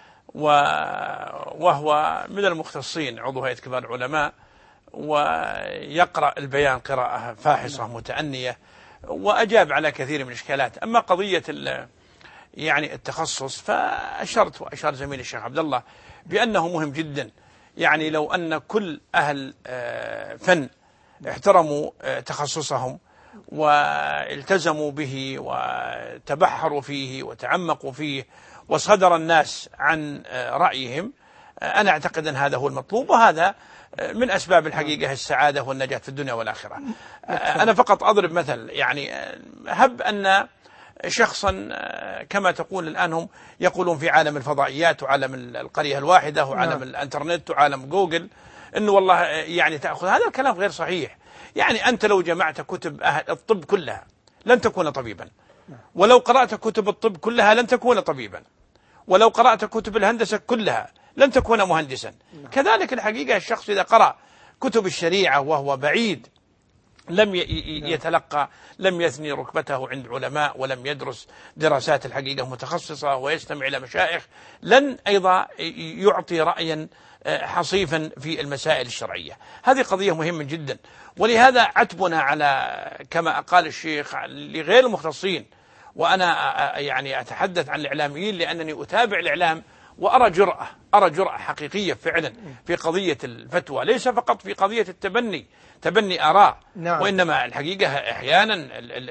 C: وهو من المختصين، عضو هيئة كبار العلماء، ويقرأ البيان قراءة فاحصة متأنية، وأجاب على كثير من الإشكالات. أما قضية يعني التخصص، فأشرت وأشار زميلي الشيخ عبد الله بأنه مهم جدا. يعني لو أن كل أهل فن احترموا تخصصهم والتزموا به وتبحروا فيه وتعمقوا فيه وصدر الناس عن رأيهم، أنا أعتقد أن هذا هو المطلوب، وهذا من أسباب الحقيقة السعادة والنجاة في الدنيا والآخرة. أنا فقط أضرب مثل، يعني هب أن شخصا كما تقول الآن هم يقولون في عالم الفضائيات وعالم القرية الواحدة وعالم الانترنت وعالم جوجل أنه والله يعني تأخذ، هذا الكلام غير صحيح. يعني أنت لو جمعت كتب أهل الطب كلها لن تكون طبيبا، ولو قرأت كتب الطب كلها لن تكون طبيبا، ولو قرأت كتب الهندسة كلها لن تكون مهندسا. كذلك الحقيقة الشخص إذا قرأ كتب الشريعة وهو بعيد لم يتلقى، لم يثني ركبته عند علماء، ولم يدرس دراسات الحقيقة متخصصة ويستمع إلى مشايخ، لن أيضا يعطي رأيا حصيفا في المسائل الشرعية. هذه قضية مهمة جدا، ولهذا عتبنا على كما قال الشيخ لغير المختصين. وأنا يعني أتحدث عن الإعلاميين لأنني أتابع الإعلام وأرى جرأة أرى جرأة حقيقية فعلا في قضية الفتوى، ليس فقط في قضية التبني تبني آراء،
A: نعم.
C: وإنما الحقيقة أحيانا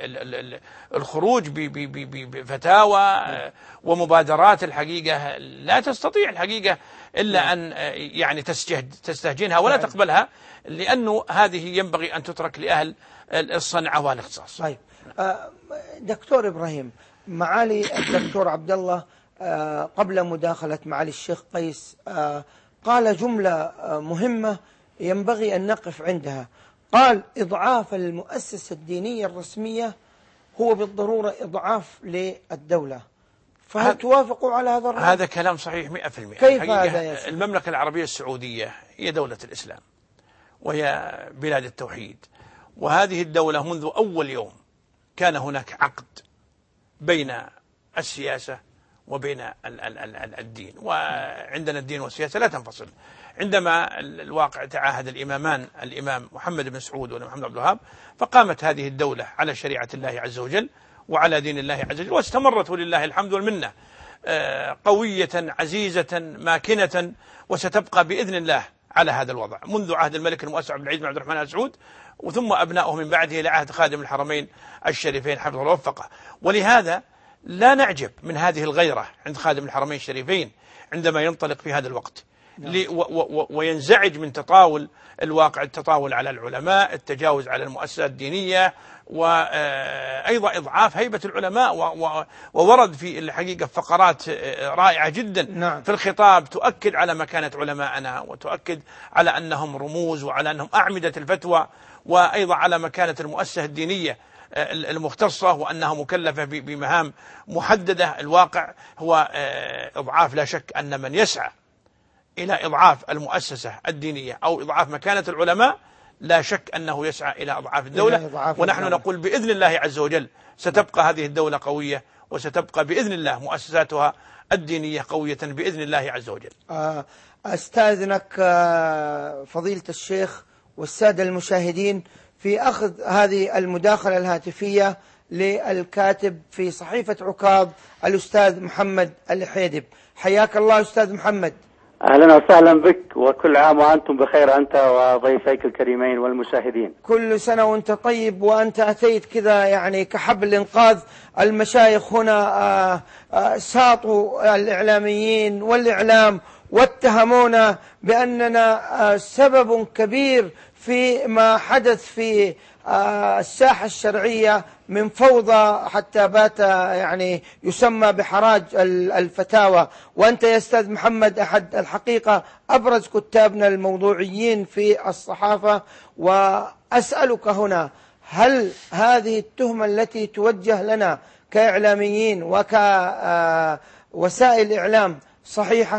C: الخروج بفتاوى ومبادرات الحقيقة لا تستطيع الحقيقة إلا أن يعني تستهجنها ولا تقبلها، لأنه هذه ينبغي أن تترك لأهل الصنعة والاختصاص.
A: طيب دكتور إبراهيم، معالي الدكتور عبد الله قبل مداخلة معالي الشيخ قيس قال جملة مهمة ينبغي أن نقف عندها. قال إضعاف المؤسسة الدينية الرسمية هو بالضرورة إضعاف للدولة، فهل توافقوا على هذا الرأي؟
C: هذا كلام صحيح مئة في المئة.
A: كيف هذا يا سيدي؟
C: المملكة العربية السعودية هي دولة الإسلام وهي بلاد التوحيد، وهذه الدولة منذ أول يوم كان هناك عقد بين السياسة وبين الدين، وعندنا الدين والسياسة لا تنفصل. عندما الواقع تعاهد الإمامان الإمام محمد بن سعود والإمام محمد عبد الوهاب، فقامت هذه الدولة على شريعة الله عز وجل وعلى دين الله عز وجل، واستمرت ولله الحمد والمنة قوية عزيزة ماكنة، وستبقى بإذن الله على هذا الوضع منذ عهد الملك المؤسس عبد العزيز بن عبد الرحمن آل سعود، وثم أبنائه من بعده إلى عهد خادم الحرمين الشريفين حفظه الله ووفقه. ولهذا لا نعجب من هذه الغيرة عند خادم الحرمين الشريفين عندما ينطلق في هذا الوقت وينزعج من تطاول الواقع، التطاول على العلماء، التجاوز على المؤسسات الدينية، وأيضا إضعاف هيبة العلماء. وورد في الحقيقة فقرات رائعة جدا
A: نعم.
C: في الخطاب تؤكد على مكانة علماءنا، وتؤكد على أنهم رموز وعلى أنهم أعمدة الفتوى، وأيضا على مكانة المؤسسة الدينية المختصة وأنها مكلفة بمهام محددة. الواقع هو إضعاف، لا شك أن من يسعى إلى إضعاف المؤسسة الدينية أو إضعاف مكانة العلماء لا شك أنه يسعى إلى إضعاف الدولة، ونحن الدولة. نقول بإذن الله عز وجل ستبقى هذه الدولة قوية، وستبقى بإذن الله مؤسساتها الدينية قوية بإذن الله عز وجل.
A: أستاذنك فضيلة الشيخ والسادة المشاهدين في أخذ هذه المداخلة الهاتفية للكاتب في صحيفة عكاظ الأستاذ محمد الحيدب. حياك الله أستاذ محمد.
E: أهلا وسهلا بك، وكل عام وأنتم بخير أنت وضيفيك الكريمين والمشاهدين.
A: كل سنة وأنت طيب، وأنت أتيت كذا يعني كحبل الإنقاذ. المشايخ هنا ساطوا الإعلاميين والإعلام واتهمونا بأننا سبب كبير في ما حدث في الساحة الشرعية من فوضى حتى بات يعني يسمى بحراج الفتاوى. وأنت يا أستاذ محمد أحد الحقيقة أبرز كتابنا الموضوعيين في الصحافة، وأسألك هنا، هل هذه التهمة التي توجه لنا كإعلاميين وكوسائل إعلام صحيحة؟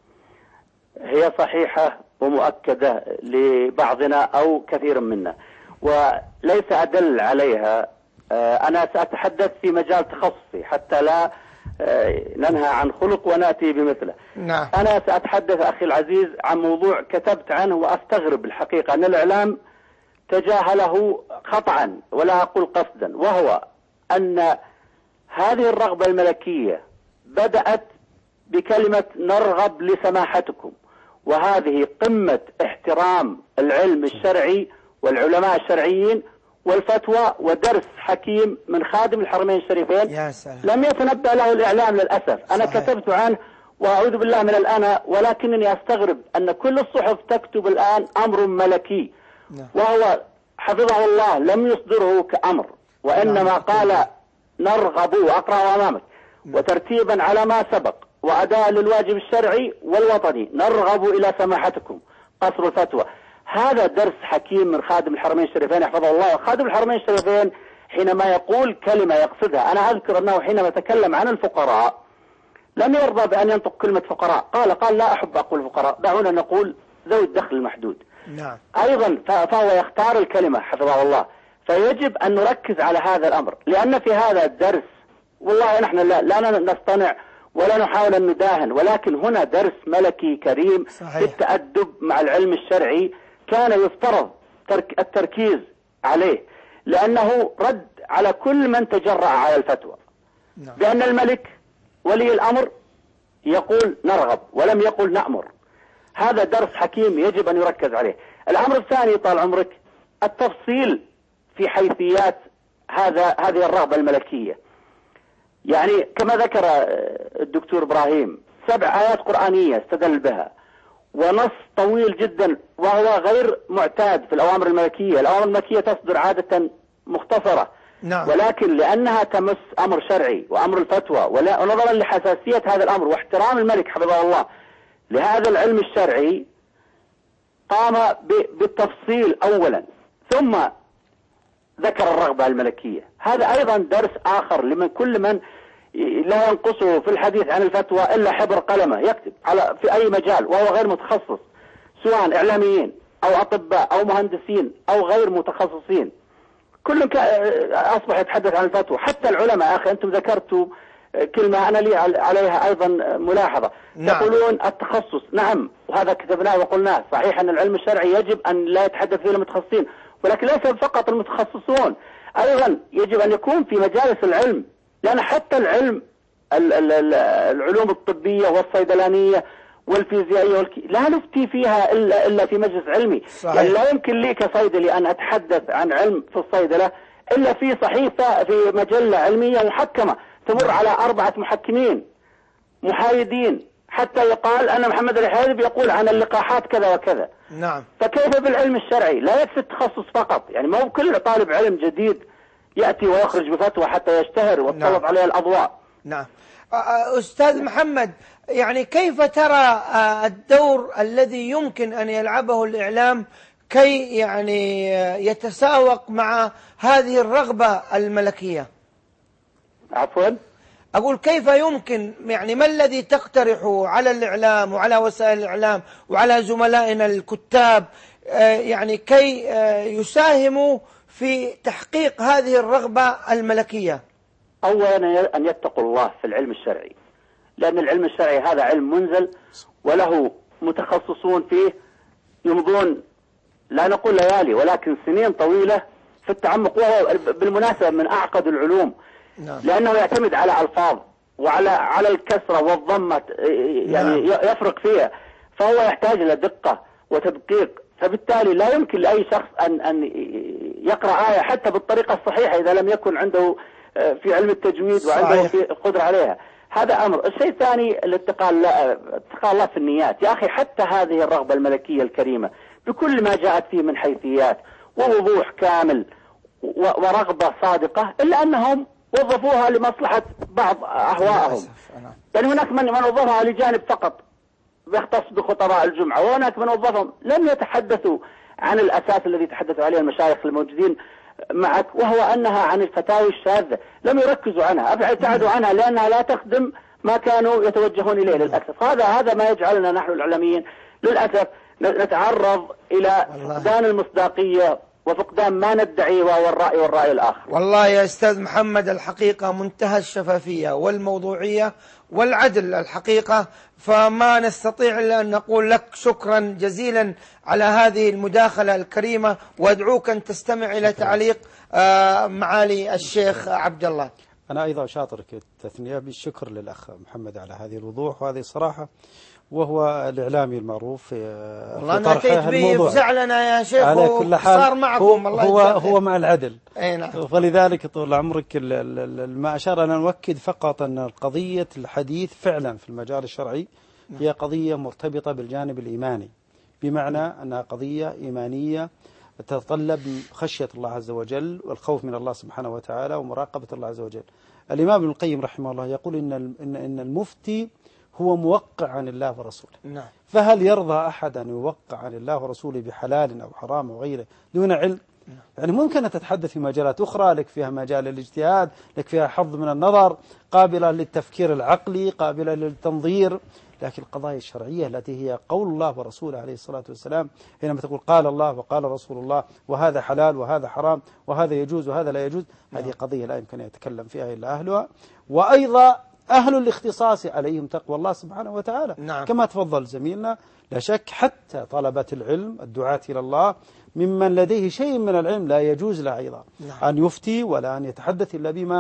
E: هي صحيحة ومؤكدة لبعضنا أو كثير منا، وليس أدل عليها. أنا سأتحدث في مجال تخصصي حتى لا ننهى عن خلق ونأتي بمثله.
A: نعم.
E: أنا سأتحدث أخي العزيز عن موضوع كتبت عنه وأستغرب الحقيقة أن الإعلام تجاهله خطأ ولا أقول قصدا، وهو أن هذه الرغبة الملكية بدأت بكلمة نرغب لسماحتكم، وهذه قمة احترام العلم الشرعي والعلماء الشرعيين والفتوى، ودرس حكيم من خادم الحرمين الشريفين
A: يا سلام.
E: لم يتنبأ له الإعلام للأسف. أنا
A: صحيح.
E: كتبت عنه وأعوذ بالله من الأنا، ولكنني أستغرب أن كل الصحف تكتب الآن أمر ملكي، وهو حفظه الله لم يصدره كأمر، وإنما قال نرغب، وأقرأ أمامك وترتيبا على ما سبق وأداء للواجب الشرعي والوطني، نرغب إلى سماحتكم قصر الفتوى. هذا درس حكيم من خادم الحرمين الشريفين حفظه الله. خادم الحرمين الشريفين حينما يقول كلمة يقصدها، أنا أذكر أنه حينما تكلم عن الفقراء لم يرضى بأن ينطق كلمة فقراء، قال قال لا أحب أقول فقراء، دعونا نقول ذوي الدخل المحدود.
A: نعم.
E: أيضا فهو يختار الكلمة حفظه الله. فيجب أن نركز على هذا الأمر، لأن في هذا الدرس والله نحن لا, لا نصطنع ولا نحاول أن نداهن، ولكن هنا درس ملكي كريم في التأدب مع العلم الشرعي كان يفترض ترك التركيز عليه، لأنه رد على كل من تجرأ على الفتوى.
A: نعم.
E: بأن الملك ولي الأمر يقول نرغب ولم يقل نأمر. هذا درس حكيم يجب أن يركز عليه. الأمر الثاني طال عمرك التفصيل في حيثيات هذا هذه الرغبة الملكية. يعني كما ذكر الدكتور إبراهيم سبع آيات قرآنية استدل بها ونص طويل جدا وهو غير معتاد في الأوامر الملكية. الأوامر الملكية تصدر عادة مختصرة،
A: نعم.
E: ولكن لأنها تمس أمر شرعي وأمر الفتوى ونظرا لحساسية هذا الأمر واحترام الملك حفظه الله لهذا العلم الشرعي قام بالتفصيل أولا ثم ذكر الرغبة الملكية. هذا أيضا درس آخر لمن كل من لا ينقصه في الحديث عن الفتوى إلا حبر قلمه يكتب على في أي مجال وهو غير متخصص، سواء إعلاميين أو أطباء أو مهندسين أو غير متخصصين، كل أصبح يتحدث عن الفتوى. حتى العلماء أخي أنتم ذكرتوا كلمة أنا لي عليها أيضا ملاحظة. نعم. يقولون التخصص، نعم وهذا كتبناه وقلناه، صحيح أن العلم الشرعي يجب أن لا يتحدث فيه المتخصصين، ولكن ليس فقط المتخصصون، أيضا يجب أن يكون في مجالس العلم، لأن حتى العلم العلوم الطبية والصيدلانية والفيزيائية والكي... لا نفتي فيها إلا, إلا في مجلس علمي. صحيح. يعني لا يمكن لي كصيدلي أن أتحدث عن علم في الصيدلة إلا في صحيفة في مجلة علمية محكمة تمر على أربعة محكمين محايدين حتى يقال أن محمد الحايدي يقول عن اللقاحات كذا وكذا.
A: نعم.
E: فكيف بالعلم الشرعي؟ لا يكفي التخصص فقط، يعني ما هو كل طالب علم جديد يأتي ويخرج بفتوى حتى يشتهر وتسلط نعم. عليه الأضواء.
A: نعم. أستاذ محمد، يعني كيف ترى الدور الذي يمكن أن يلعبه الإعلام كي يعني يتساوق مع هذه الرغبة الملكية؟
E: عفوا؟
A: أقول كيف يمكن، يعني ما الذي تقترحه على الإعلام وعلى وسائل الإعلام وعلى زملائنا الكتاب يعني كي يساهموا في تحقيق هذه الرغبة الملكية؟
E: أولا أن يتقوا الله في العلم الشرعي، لأن العلم الشرعي هذا علم منزل وله متخصصون فيه يمضون لا نقول ليالي ولكن سنين طويلة في التعمق، وهو بالمناسبة من أعقد العلوم. نعم. لأنه يعتمد على ألفاظ وعلى على الكسرة والضمة يعني نعم. يفرق فيها، فهو يحتاج إلى دقة وتدقيق، فبالتالي لا يمكن لأي شخص أن أن يقرأ آية حتى بالطريقة الصحيحة إذا لم يكن عنده في علم التجويد وعنده في القدرة عليها. هذا أمر. الشيء الثاني الاتقاء الله في النيات. يا أخي حتى هذه الرغبة الملكية الكريمة بكل ما جاءت فيه من حيثيات ووضوح كامل ورغبة صادقة، إلا أنهم وظفوها لمصلحة بعض أهواءهم. يعني هناك من من وظفها لجانب فقط يختص بخطباء الجمعة، وهناك من وظفهم لم يتحدثوا عن الأساس الذي تحدثوا عليه المشايخ الموجودين معك، وهو أنها عن الفتاوي الشاذة، لم يركزوا عنها، ابتعدوا عنها لأنها لا تخدم ما كانوا يتوجهون إليه للأسف. هذا هذا ما يجعلنا نحن الإعلاميين للأسف نتعرض إلى فقدان المصداقية وفقدان ما ندعيه وهو الرأي والرأي الآخر.
A: والله يا أستاذ محمد الحقيقة منتهى الشفافية والموضوعية والعدل الحقيقة، فما نستطيع إلا أن نقول لك شكرا جزيلا على هذه المداخلة الكريمة، وأدعوك أن تستمع إلى تعليق معالي الشيخ عبد الله.
B: أنا أيضا شاطرك التثنية بالشكر للأخ محمد على هذه الوضوح وهذه الصراحة، وهو الإعلامي المعروف
A: والله أنا أتيت به يفزع لنا يا شيخ وصار معكم.
B: هو,
A: الله
B: هو, هو مع العدل.
A: نعم.
B: فلذلك طول عمرك ما أشار أن نؤكد فقط أن القضية الحديث فعلا في المجال الشرعي هي قضية مرتبطة بالجانب الإيماني، بمعنى أنها قضية إيمانية تتطلب خشية الله عز وجل والخوف من الله سبحانه وتعالى ومراقبة الله عز وجل. الإمام ابن القيم رحمه الله يقول إن إن المفتي هو موقع عن الله ورسوله.
A: نعم.
B: فهل يرضى أحد أن يوقع عن الله ورسوله بحلال أو حرام أو غيره دون علم؟ نعم. يعني ممكن أن تتحدث في مجالات أخرى لك فيها مجال الاجتهاد، لك فيها حظ من النظر، قابلة للتفكير العقلي، قابلة للتنظير، لكن القضايا الشرعية التي هي قول الله ورسوله عليه الصلاة والسلام، حينما تقول قال الله وقال رسول الله وهذا حلال وهذا حرام وهذا يجوز وهذا لا يجوز، نعم. هذه قضية لا يمكن أن يتكلم فيها إلا أهلها، وأيضا أهل الاختصاص عليهم تقوى الله سبحانه وتعالى.
A: نعم.
B: كما تفضل زميلنا، لا شك حتى طلبة العلم الدعاة إلى الله ممن لديه شيء من العلم لا يجوز له أيضا. نعم. أن يفتي ولا أن يتحدث إلا بما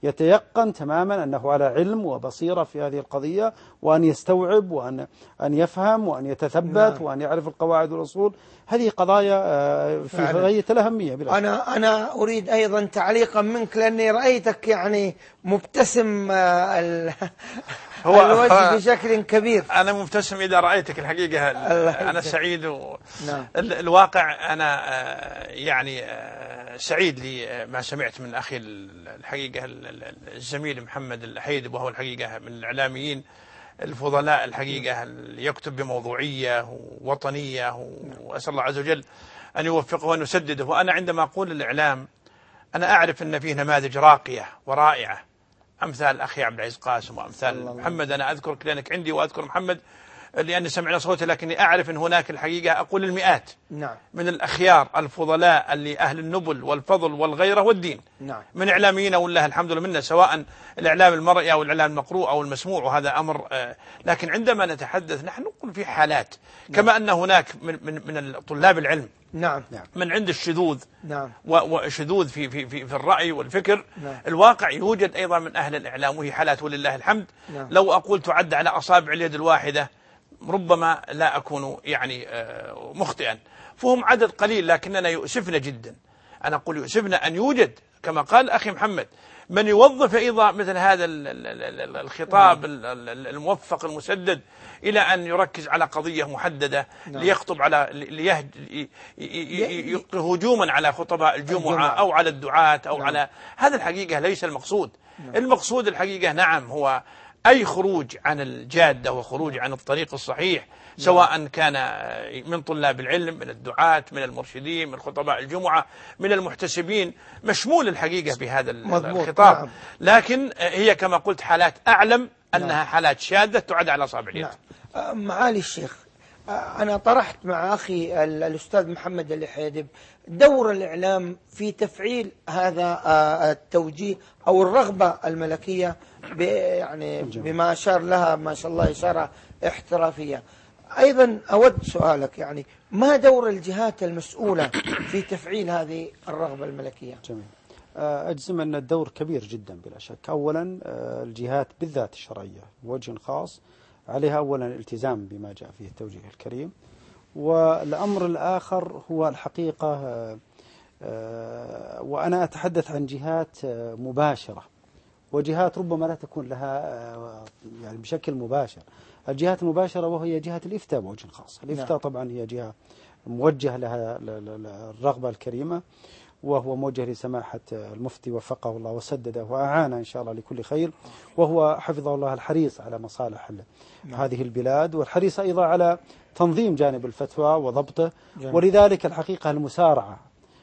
B: يتيقن تماما أنه على علم وبصيرة في هذه القضية، وأن يستوعب وأن أن يفهم وأن يتثبت
A: نعم.
B: وأن يعرف القواعد والأصول. هذه قضايا في غاية الأهمية بلا شك.
A: أنا أنا أريد أيضا تعليقا منك، لأني رأيتك يعني مبتسم ال...
C: هو
A: الوجه بشكل كبير.
C: أنا مبتسم إذا رأيتك الحقيقة. أنا سعيد و...
A: نعم.
C: الواقع أنا يعني سعيد لي ما سمعت من أخي الحقيقة الزميل محمد الحيدب، وهو الحقيقة من الإعلاميين الفضلاء الحقيقة، اللي يكتب بموضوعية ووطنية، وأسأل الله عز وجل أن يوفقه وأن يسدده. وأنا عندما أقول الإعلام أنا أعرف أن فيه نماذج راقية ورائعة، أمثال أخي عبد العزيز قاسم وأمثال محمد. أنا أذكرك لأنك عندي وأذكر محمد لأني سمعنا صوته، لكني أعرف أن هناك الحقيقة أقول المئات
A: نعم.
C: من الأخيار الفضلاء اللي أهل النبل والفضل والغيرة والدين.
A: نعم.
C: من إعلاميين والله الحمد لله منا، سواء الإعلام المرئي أو الإعلام المقروء أو المسموع، وهذا أمر آه لكن عندما نتحدث نحن نقول في حالات. نعم. كما أن هناك من, من, من طلاب العلم
A: نعم.
C: من عند الشذوذ.
A: نعم.
C: وشذوذ في, في, في, في الرأي والفكر.
A: نعم.
C: الواقع يوجد أيضا من أهل الإعلام، وهي حالات ولله الحمد.
A: نعم.
C: لو أقول تعد على أصابع اليد الواحدة ربما لا أكون يعني مخطئا، فهم عدد قليل، لكننا يؤسفنا جدا. أنا أقول يؤسفنا أن يوجد كما قال أخي محمد من يوظف أيضا مثل هذا الخطاب الموفق المسدد إلى أن يركز على قضية محددة، ليخطب على يلقي هجوما على خطباء الجمعة أو على الدعاة أو على هذا. الحقيقة ليس المقصود. المقصود الحقيقة نعم هو أي خروج عن الجادة وخروج عن الطريق الصحيح، سواء كان من طلاب العلم، من الدعاة، من المرشدين، من خطباء الجمعة، من المحتسبين، مشمول الحقيقة بهذا الخطاب. نعم. لكن هي كما قلت حالات أعلم أنها نعم. حالات شاذة تعد على أصابع اليد.
A: نعم. معالي الشيخ، أنا طرحت مع أخي الأستاذ محمد الحيدب دور الإعلام في تفعيل هذا التوجيه أو الرغبة الملكية، يعني بما أشار لها ما شاء الله إشارة احترافية. أيضا أود سؤالك، يعني ما دور الجهات المسؤولة في تفعيل هذه الرغبة الملكية؟
B: جميل. أجزم أن الدور كبير جدا بلا شك. أولا الجهات بالذات الشرعية بوجه خاص عليها أولا الالتزام بما جاء فيه التوجيه الكريم، والأمر الآخر هو الحقيقة وأنا أتحدث عن جهات مباشرة وجهات ربما لا تكون لها يعني بشكل مباشر. الجهات المباشرة وهي جهة الإفتاء بوجه خاص. الإفتاء طبعا هي جهة موجهة لها الرغبة الكريمة، وهو موجه لسماحة المفتي وفقه الله وسدده وأعانه إن شاء الله لكل خير، وهو حفظه الله الحريص على مصالح هذه البلاد، والحريص أيضا على تنظيم جانب الفتوى وضبطه. جميل. ولذلك الحقيقة المسارعة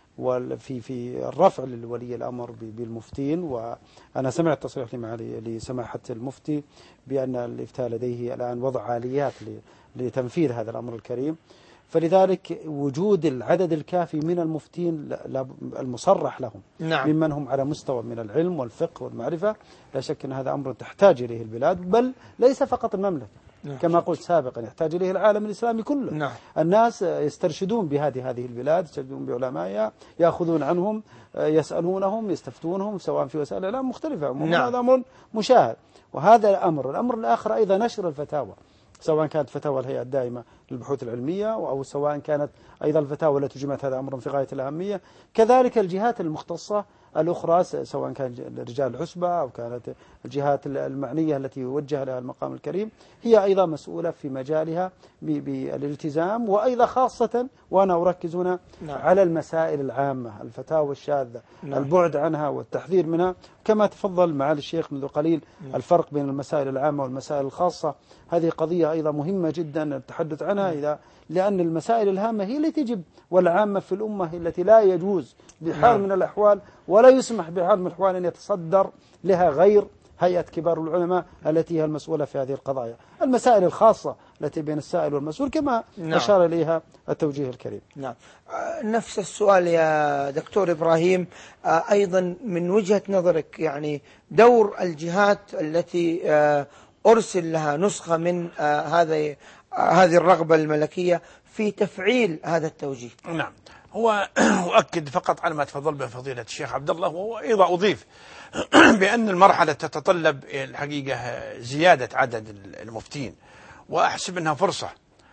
B: وفي في الرفع لولي الأمر بالمفتين، وأنا سمعت تصريح لسماحة المفتي بأن الإفتاء لديه الآن وضع آليات لتنفيذ هذا الأمر الكريم. فلذلك وجود العدد الكافي من المفتين المصرح لهم، نعم. ممن هم على مستوى من العلم والفقه والمعرفة، لا شك أن هذا أمر تحتاج إليه البلاد، بل ليس فقط المملكة. نعم. كما قلت سابقا يحتاج إليه العالم الإسلامي كله. نعم. الناس يسترشدون بهذه هذه البلاد، يسترشدون بعلمائها، يأخذون عنهم، يسألونهم، يستفتونهم سواء في وسائل الإعلام مختلفة. نعم. هذا أمر مشاهد. وهذا الأمر الأمر الآخر أيضا نشر الفتاوى، سواء كانت فتاوى الهيئة الدائمة للبحوث العلمية أو سواء كانت أيضا الفتاوى التي جمعت، هذا أمر في غاية الأهمية. كذلك الجهات المختصة الأخرى سواء كان رجال العسبة أو كانت الجهات المعنية التي يوجه لها المقام الكريم، هي أيضا مسؤولة في مجالها بالالتزام، وأيضا خاصة وأنا أركز هنا نعم. على المسائل العامة، الفتاوى الشاذة، نعم. البعد عنها والتحذير منها، كما تفضل معالي الشيخ منذ قليل. نعم. الفرق بين المسائل العامة والمسائل الخاصة هذه قضية أيضا مهمة جدا التحدث عنها، إذا لأن المسائل الهامة هي التي تجب، والعامة في الأمة هي التي لا يجوز بحال نعم. من الأحوال ولا يسمح بحال من الأحوال أن يتصدر لها غير هيئة كبار العلماء التي هي المسؤولة في هذه القضايا. المسائل الخاصة التي بين السائل والمسؤول كما نعم. أشار إليها التوجيه الكريم.
A: نعم. نفس السؤال يا دكتور إبراهيم، أيضا من وجهة نظرك يعني دور الجهات التي أرسل لها نسخة من هذه هذه الرغبة الملكية في تفعيل هذا التوجيه.
C: نعم. هو أؤكد فقط على ما تفضل به فضيلة الشيخ عبد الله، وأيضا أضيف بأن المرحلة تتطلب الحقيقة زيادة عدد المفتين، وأحسب أنها فرصة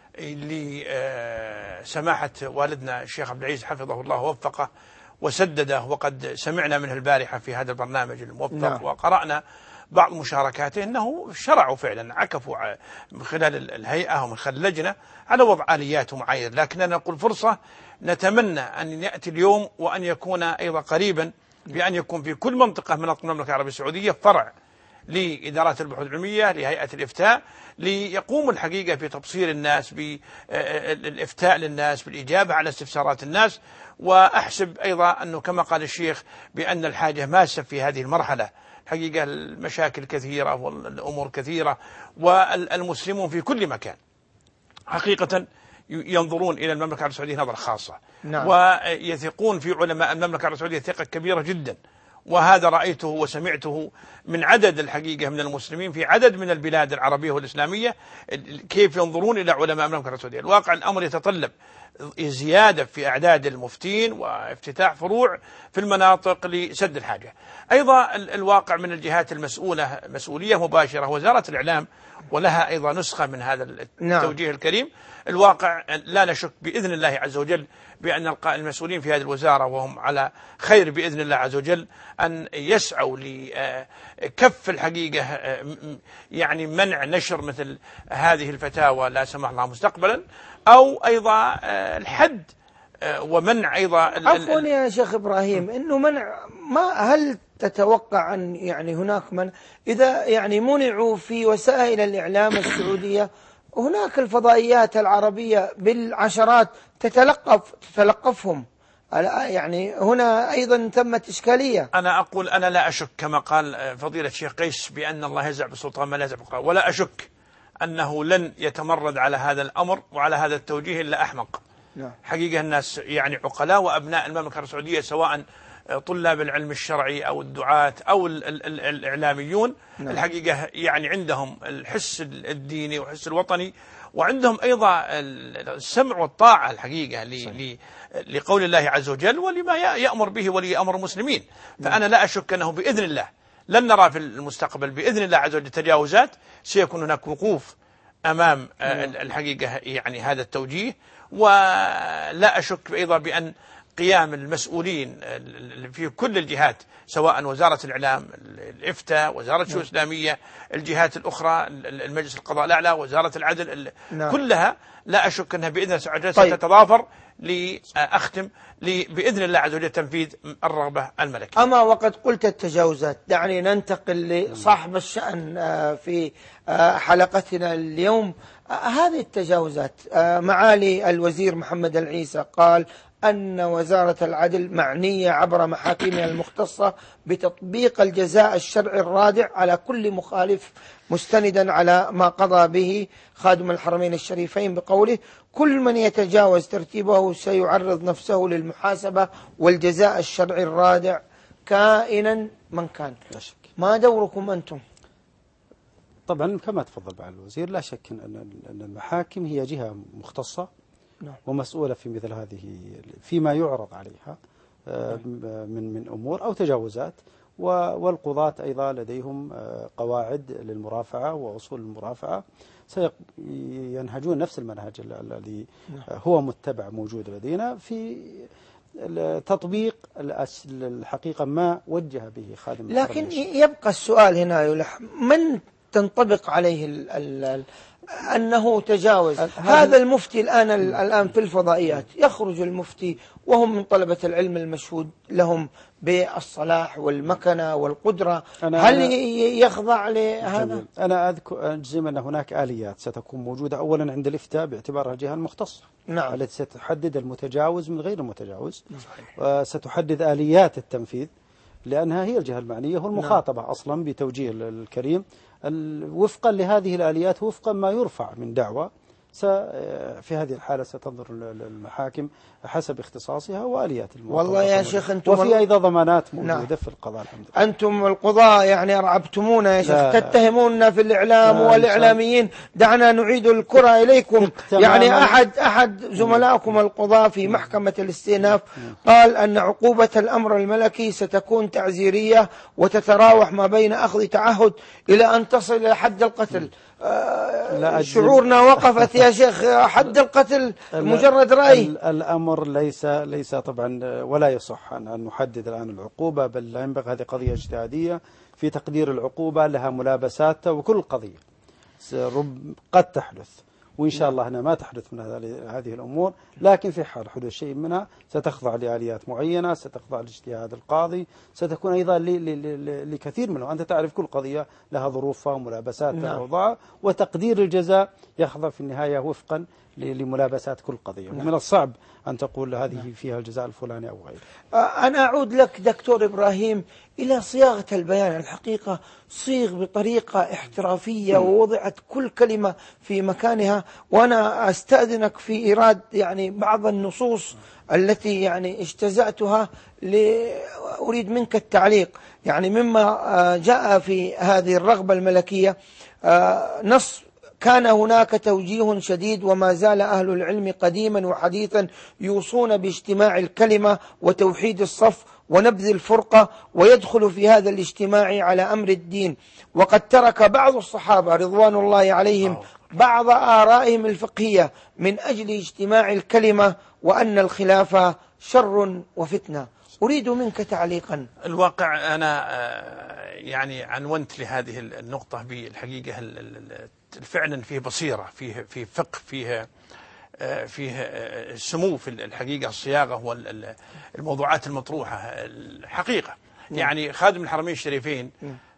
C: لسماحة والدنا الشيخ عبد العزيز حفظه الله ووفقه وسدده، وقد سمعنا منه البارحة في هذا البرنامج الموفق. نعم. وقرأنا بعض مشاركاته أنه شرعوا فعلا، عكفوا من خلال الهيئة ومن خلال اللجنة على وضع آليات ومعايير، لكننا نقول فرصة نتمنى أن يأتي اليوم وأن يكون أيضا قريبا، بأن يكون في كل منطقة من المملكة العربية السعودية فرع لإدارات البحوث العلمية، لهيئة الإفتاء، ليقوم الحقيقة في تبصير الناس، بالإفتاء للناس، بالإجابة على استفسارات الناس. وأحسب أيضا أنه كما قال الشيخ بأن الحاجة ماسة في هذه المرحلة، حقيقة المشاكل كثيرة والأمور كثيرة، والمسلمون في كل مكان حقيقة ينظرون إلى المملكة العربية السعودية نظرة خاصة. نعم. ويثقون في علماء المملكة العربية السعودية ثقة كبيرة جدا، وهذا رأيته وسمعته من عدد الحقيقة من المسلمين في عدد من البلاد العربية والإسلامية، كيف ينظرون إلى علماء المملكة العربية السعودية. الواقع الأمر يتطلب زيادة في أعداد المفتين وافتتاح فروع في المناطق لسد الحاجة. أيضا الواقع من الجهات المسؤولة مسؤولية مباشرة وزارة الإعلام، ولها أيضا نسخة من هذا التوجيه. نعم. الكريم. الواقع لا نشك بإذن الله عز وجل بأن المسؤولين في هذه الوزارة وهم على خير بإذن الله عز وجل أن يسعوا لكف الحقيقة يعني منع نشر مثل هذه الفتاوى لا سمح الله مستقبلا، أو أيضا الحد ومنع أيضا.
A: عفوا يا شيخ إبراهيم، إنه منع، ما هل تتوقع أن يعني هناك من إذا يعني منعوا في وسائل الإعلام السعودية، هناك الفضائيات العربية بالعشرات تتلقف تتلقفهم، يعني هنا أيضا ثمت إشكالية.
C: أنا أقول أنا لا أشك كما قال فضيلة الشيخ قيس بأن الله يزع بالسلطان ما لا يزع بالقرآن، ولا أشك أنه لن يتمرد على هذا الأمر وعلى هذا التوجيه إلا أحمق. نعم. حقيقة الناس يعني عقلاء وأبناء المملكة السعودية، سواء طلاب العلم الشرعي أو الدعاة أو ال ال ال الإعلاميون. نعم. الحقيقة يعني عندهم الحس الديني والحس الوطني، وعندهم أيضا السمع والطاعة الحقيقة لقول الله عز وجل ولما يأمر به ولي أمر المسلمين. فأنا لا أشك أنه بإذن الله لن نرى في المستقبل بإذن الله عز وجل تجاوزات، سيكون هناك وقوف أمام الحقيقة يعني هذا التوجيه. ولا أشك أيضا بأن قيام المسؤولين في كل الجهات، سواء وزارة الإعلام، الإفتاء، وزارة الشؤون الإسلامية، الجهات الأخرى، المجلس القضاء الأعلى، وزارة العدل، نعم. كلها لا أشك أنها بإذن الله عز وجل ستتضافر لأختم بإذن الله عز وجل تنفيذ الرغبة الملكية.
A: أما وقد قلت التجاوزات، دعني ننتقل لصاحب الشأن في حلقتنا اليوم. هذه التجاوزات، معالي الوزير محمد العيسى قال أن وزارة العدل معنية عبر محاكمها المختصة بتطبيق الجزاء الشرعي الرادع على كل مخالف، مستندا على ما قضى به خادم الحرمين الشريفين بقوله: كل من يتجاوز ترتيبه سيعرض نفسه للمحاسبة والجزاء الشرعي الرادع كائنا من كان. ما دوركم أنتم؟
B: طبعا كما تفضل مع الوزير، لا شك أن المحاكم هي جهة مختصة ومسؤولة في مثل هذه فيما يعرض عليها من من أمور أو تجاوزات، والقضاة أيضا لديهم قواعد للمرافعة وأصول المرافعة، سينهجون نفس المنهج الذي هو متبع موجود لدينا في تطبيق الحقيقة ما وجه به خادم.
A: لكن يبقى السؤال هنا يلح، من تنطبق عليه ال ال أنه تجاوز؟ هذا المفتي الآن الآن في الفضائيات، يخرج المفتي وهم من طلبة العلم المشهود لهم بالصلاح والمكنة والقدرة، هل يخضع لهذا؟
B: أنا أذكر أجزم أن هناك آليات ستكون موجودة أولا عند الإفتاء باعتبارها الجهة المختصة. نعم. التي ستحدد المتجاوز من غير المتجاوز. صحيح. وستحدد آليات التنفيذ لأنها هي الجهة المعنية والمخاطبة. نعم. أصلا بتوجيه الكريم وفقا لهذه الآليات، وفقا ما يرفع من دعوة في هذه الحالة ستنظر المحاكم حسب اختصاصها وآليات الموافقة.
A: والله يا شيخ أنتم
B: وفي أيضا ضمانات موجودة
A: نعم.
B: في القضاء الحمد لله.
A: أنتم القضاء يعني أرعبتمونا يا شيخ، تتهموننا في الإعلام والإعلاميين. دعنا نعيد الكرة إليكم. يعني أحد أحد زملائكم القضاء في محكمة الاستئناف قال أن عقوبة الأمر الملكي ستكون تعزيرية وتتراوح ما بين أخذ تعهد إلى أن تصل إلى حد القتل. آه شعورنا وقفت يا شيخ، حد القتل مجرد رأي.
B: الأمر ليس ليس طبعا ولا يصح أن نحدد الآن العقوبة، بل لا ينبغي. هذه قضية اجتهادية في تقدير العقوبة، لها ملابسات، وكل قضية قد تحدث، وإن شاء الله أنها ما تحدث من هذه الأمور، لكن في حال حدوث شيء منها ستخضع لآليات معينة، ستخضع لاجتهاد القاضي، ستكون أيضا لكثير منه. أنت تعرف كل قضية لها ظروفها وملابساتها وأوضاعها، وتقدير الجزاء يخضع في النهاية وفقا لملابسات كل قضية. ومن الصعب أن تقول هذه فيها الجزاء الفلاني أو غيره.
A: أنا أعود لك دكتور إبراهيم إلى صياغة البيان. الحقيقة صيغ بطريقة احترافية ووضعت كل كلمة في مكانها، وأنا أستأذنك في إيراد يعني بعض النصوص التي يعني اجتزأتها، أريد منك التعليق. يعني مما جاء في هذه الرغبة الملكية نص: كان هناك توجيه شديد وما زال أهل العلم قديما وحديثا يوصون باجتماع الكلمة وتوحيد الصف ونبذ الفرقة، ويدخل في هذا الاجتماع على أمر الدين. وقد ترك بعض الصحابة رضوان الله عليهم بعض آرائهم الفقهية من أجل اجتماع الكلمة، وأن الخلاف شر وفتنة. أريد منك تعليقا.
C: الواقع أنا يعني عنونت لهذه النقطة بالحقيقة فعلا فيه بصيرة، فيه فيه فقه، فيه فيه سمو في الحقيقة الصياغة والموضوعات المطروحة الحقيقة. يعني خادم الحرمين الشريفين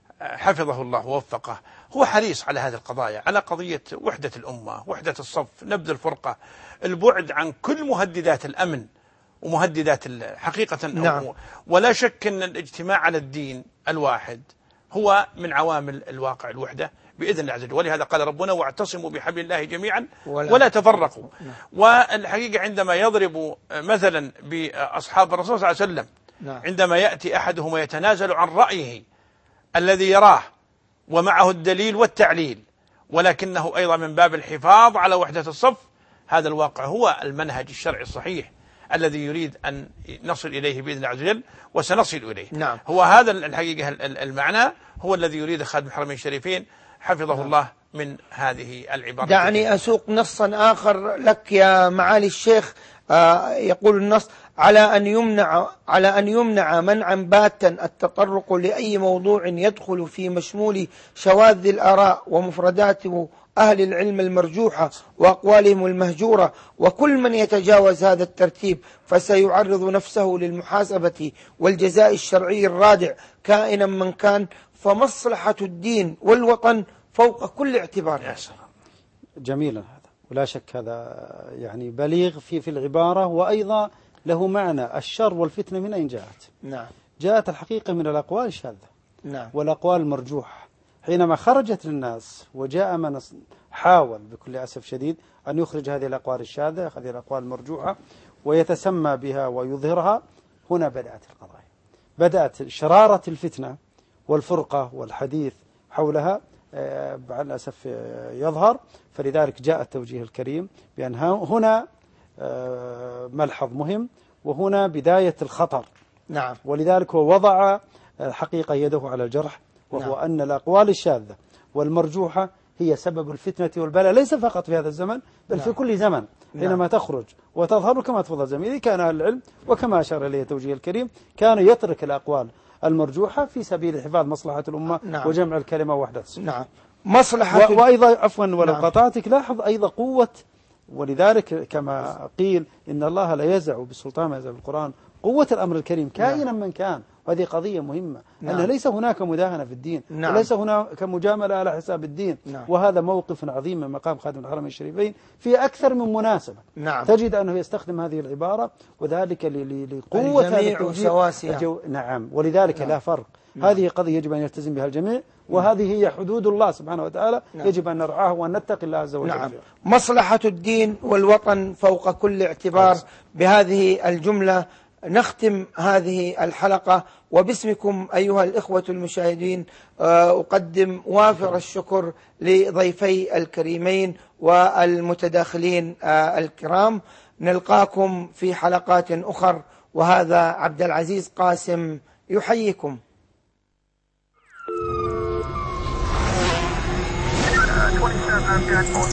C: حفظه الله ووفقه هو حريص على هذه القضايا، على قضية وحدة الأمة، وحدة الصف، نبذ الفرقة، البعد عن كل مهددات الأمن ومهددات حقيقة.
A: نعم.
C: ولا شك أن الاجتماع على الدين الواحد هو من عوامل الواقع الوحدة بإذن الله عز وجل. ولهذا قال ربنا: واعتصموا بحبل الله جميعا ولا, ولا تفرقوا. نعم. والحقيقة عندما يضرب مثلا بأصحاب الرسول صلى الله عليه وسلم، نعم، عندما يأتي أحدهم ويتنازل عن رأيه الذي يراه ومعه الدليل والتعليل، ولكنه أيضا من باب الحفاظ على وحدة الصف، هذا الواقع هو المنهج الشرعي الصحيح الذي يريد أن نصل إليه بإذن الله عز وجل، وسنصل إليه.
A: نعم.
C: هو هذا الحقيقة المعنى هو الذي يريد خادم الحرمين الشريفين حفظه نعم. الله من هذه العبارة.
A: دعني أسوق نصا آخر لك يا معالي الشيخ. آه يقول النص: على أن يمنع على أن يمنع منعا باتا التطرق لأي موضوع يدخل في مشمول شواذ الآراء ومفردات أهل العلم المرجوحة وأقوالهم المهجورة، وكل من يتجاوز هذا الترتيب فسيعرض نفسه للمحاسبة والجزاء الشرعي الرادع كائنا من كان، فمصلحة الدين والوطن فوق كل اعتبار.
C: يا سلام.
B: جميلا هذا، ولا شك هذا يعني بليغ في في العبارة، وأيضا له معنى. الشر والفتنة من أين جاءت؟
A: نعم.
B: جاءت الحقيقة من الأقوال الشاذة،
A: نعم،
B: والأقوال المرجوحة. حينما خرجت للناس وجاء من حاول بكل أسف شديد أن يخرج هذه الأقوال الشاذة، هذه الأقوال المرجوحة، ويتسمى بها ويظهرها، هنا بدأت القضايا، بدأت شرارة الفتنة والفرقة والحديث حولها مع الأسف يظهر. فلذلك جاء التوجيه الكريم بأن هنا ملحظ مهم، وهنا بداية الخطر.
A: نعم.
B: ولذلك هو وضع حقيقة يده على الجرح، وهو نعم. أن الأقوال الشاذة والمرجوحة هي سبب الفتنة والبلاء، ليس فقط في هذا الزمن بل نعم. في كل زمن. حينما نعم. تخرج وتظهر كما تفضل زميلي، كان أهل العلم وكما أشار إليه التوجيه الكريم كانوا يترك الأقوال المرجوحة في سبيل حفاظ مصلحة الأمة نعم. وجمع الكلمة ووحدة الصف.
A: نعم. مصلحة
B: و... وأيضا عفوا ولو نعم. قطعتك، لاحظ أيضا قوة، ولذلك كما قيل إن الله لا يزع بالسلطان ما يزع بالقرآن، قوة الأمر الكريم كائنا نعم. من كان، هذه قضية مهمة.
A: نعم.
B: أن ليس هناك مداهنة في الدين.
A: نعم.
B: وليس هناك مجاملة على حساب الدين.
A: نعم.
B: وهذا موقف عظيم من مقام خادم الحرمين الشريفين في أكثر من مناسبة.
A: نعم.
B: تجد أنه يستخدم هذه العبارة، وذلك لقوة هذا
A: الجميع
B: الجو... نعم. ولذلك
A: نعم.
B: لا فرق.
A: نعم.
B: هذه قضية يجب أن يلتزم بها الجميع، وهذه هي حدود الله سبحانه وتعالى.
A: نعم.
B: يجب أن نرعاها وأن نتقي الله عز وجل.
A: نعم. مصلحة الدين والوطن فوق كل اعتبار. بهذه الجملة نختم هذه الحلقة، وباسمكم أيها الإخوة المشاهدين أقدم وافر الشكر لضيفي الكريمين والمتداخلين الكرام. نلقاكم في حلقات أخر، وهذا عبد العزيز قاسم يحييكم.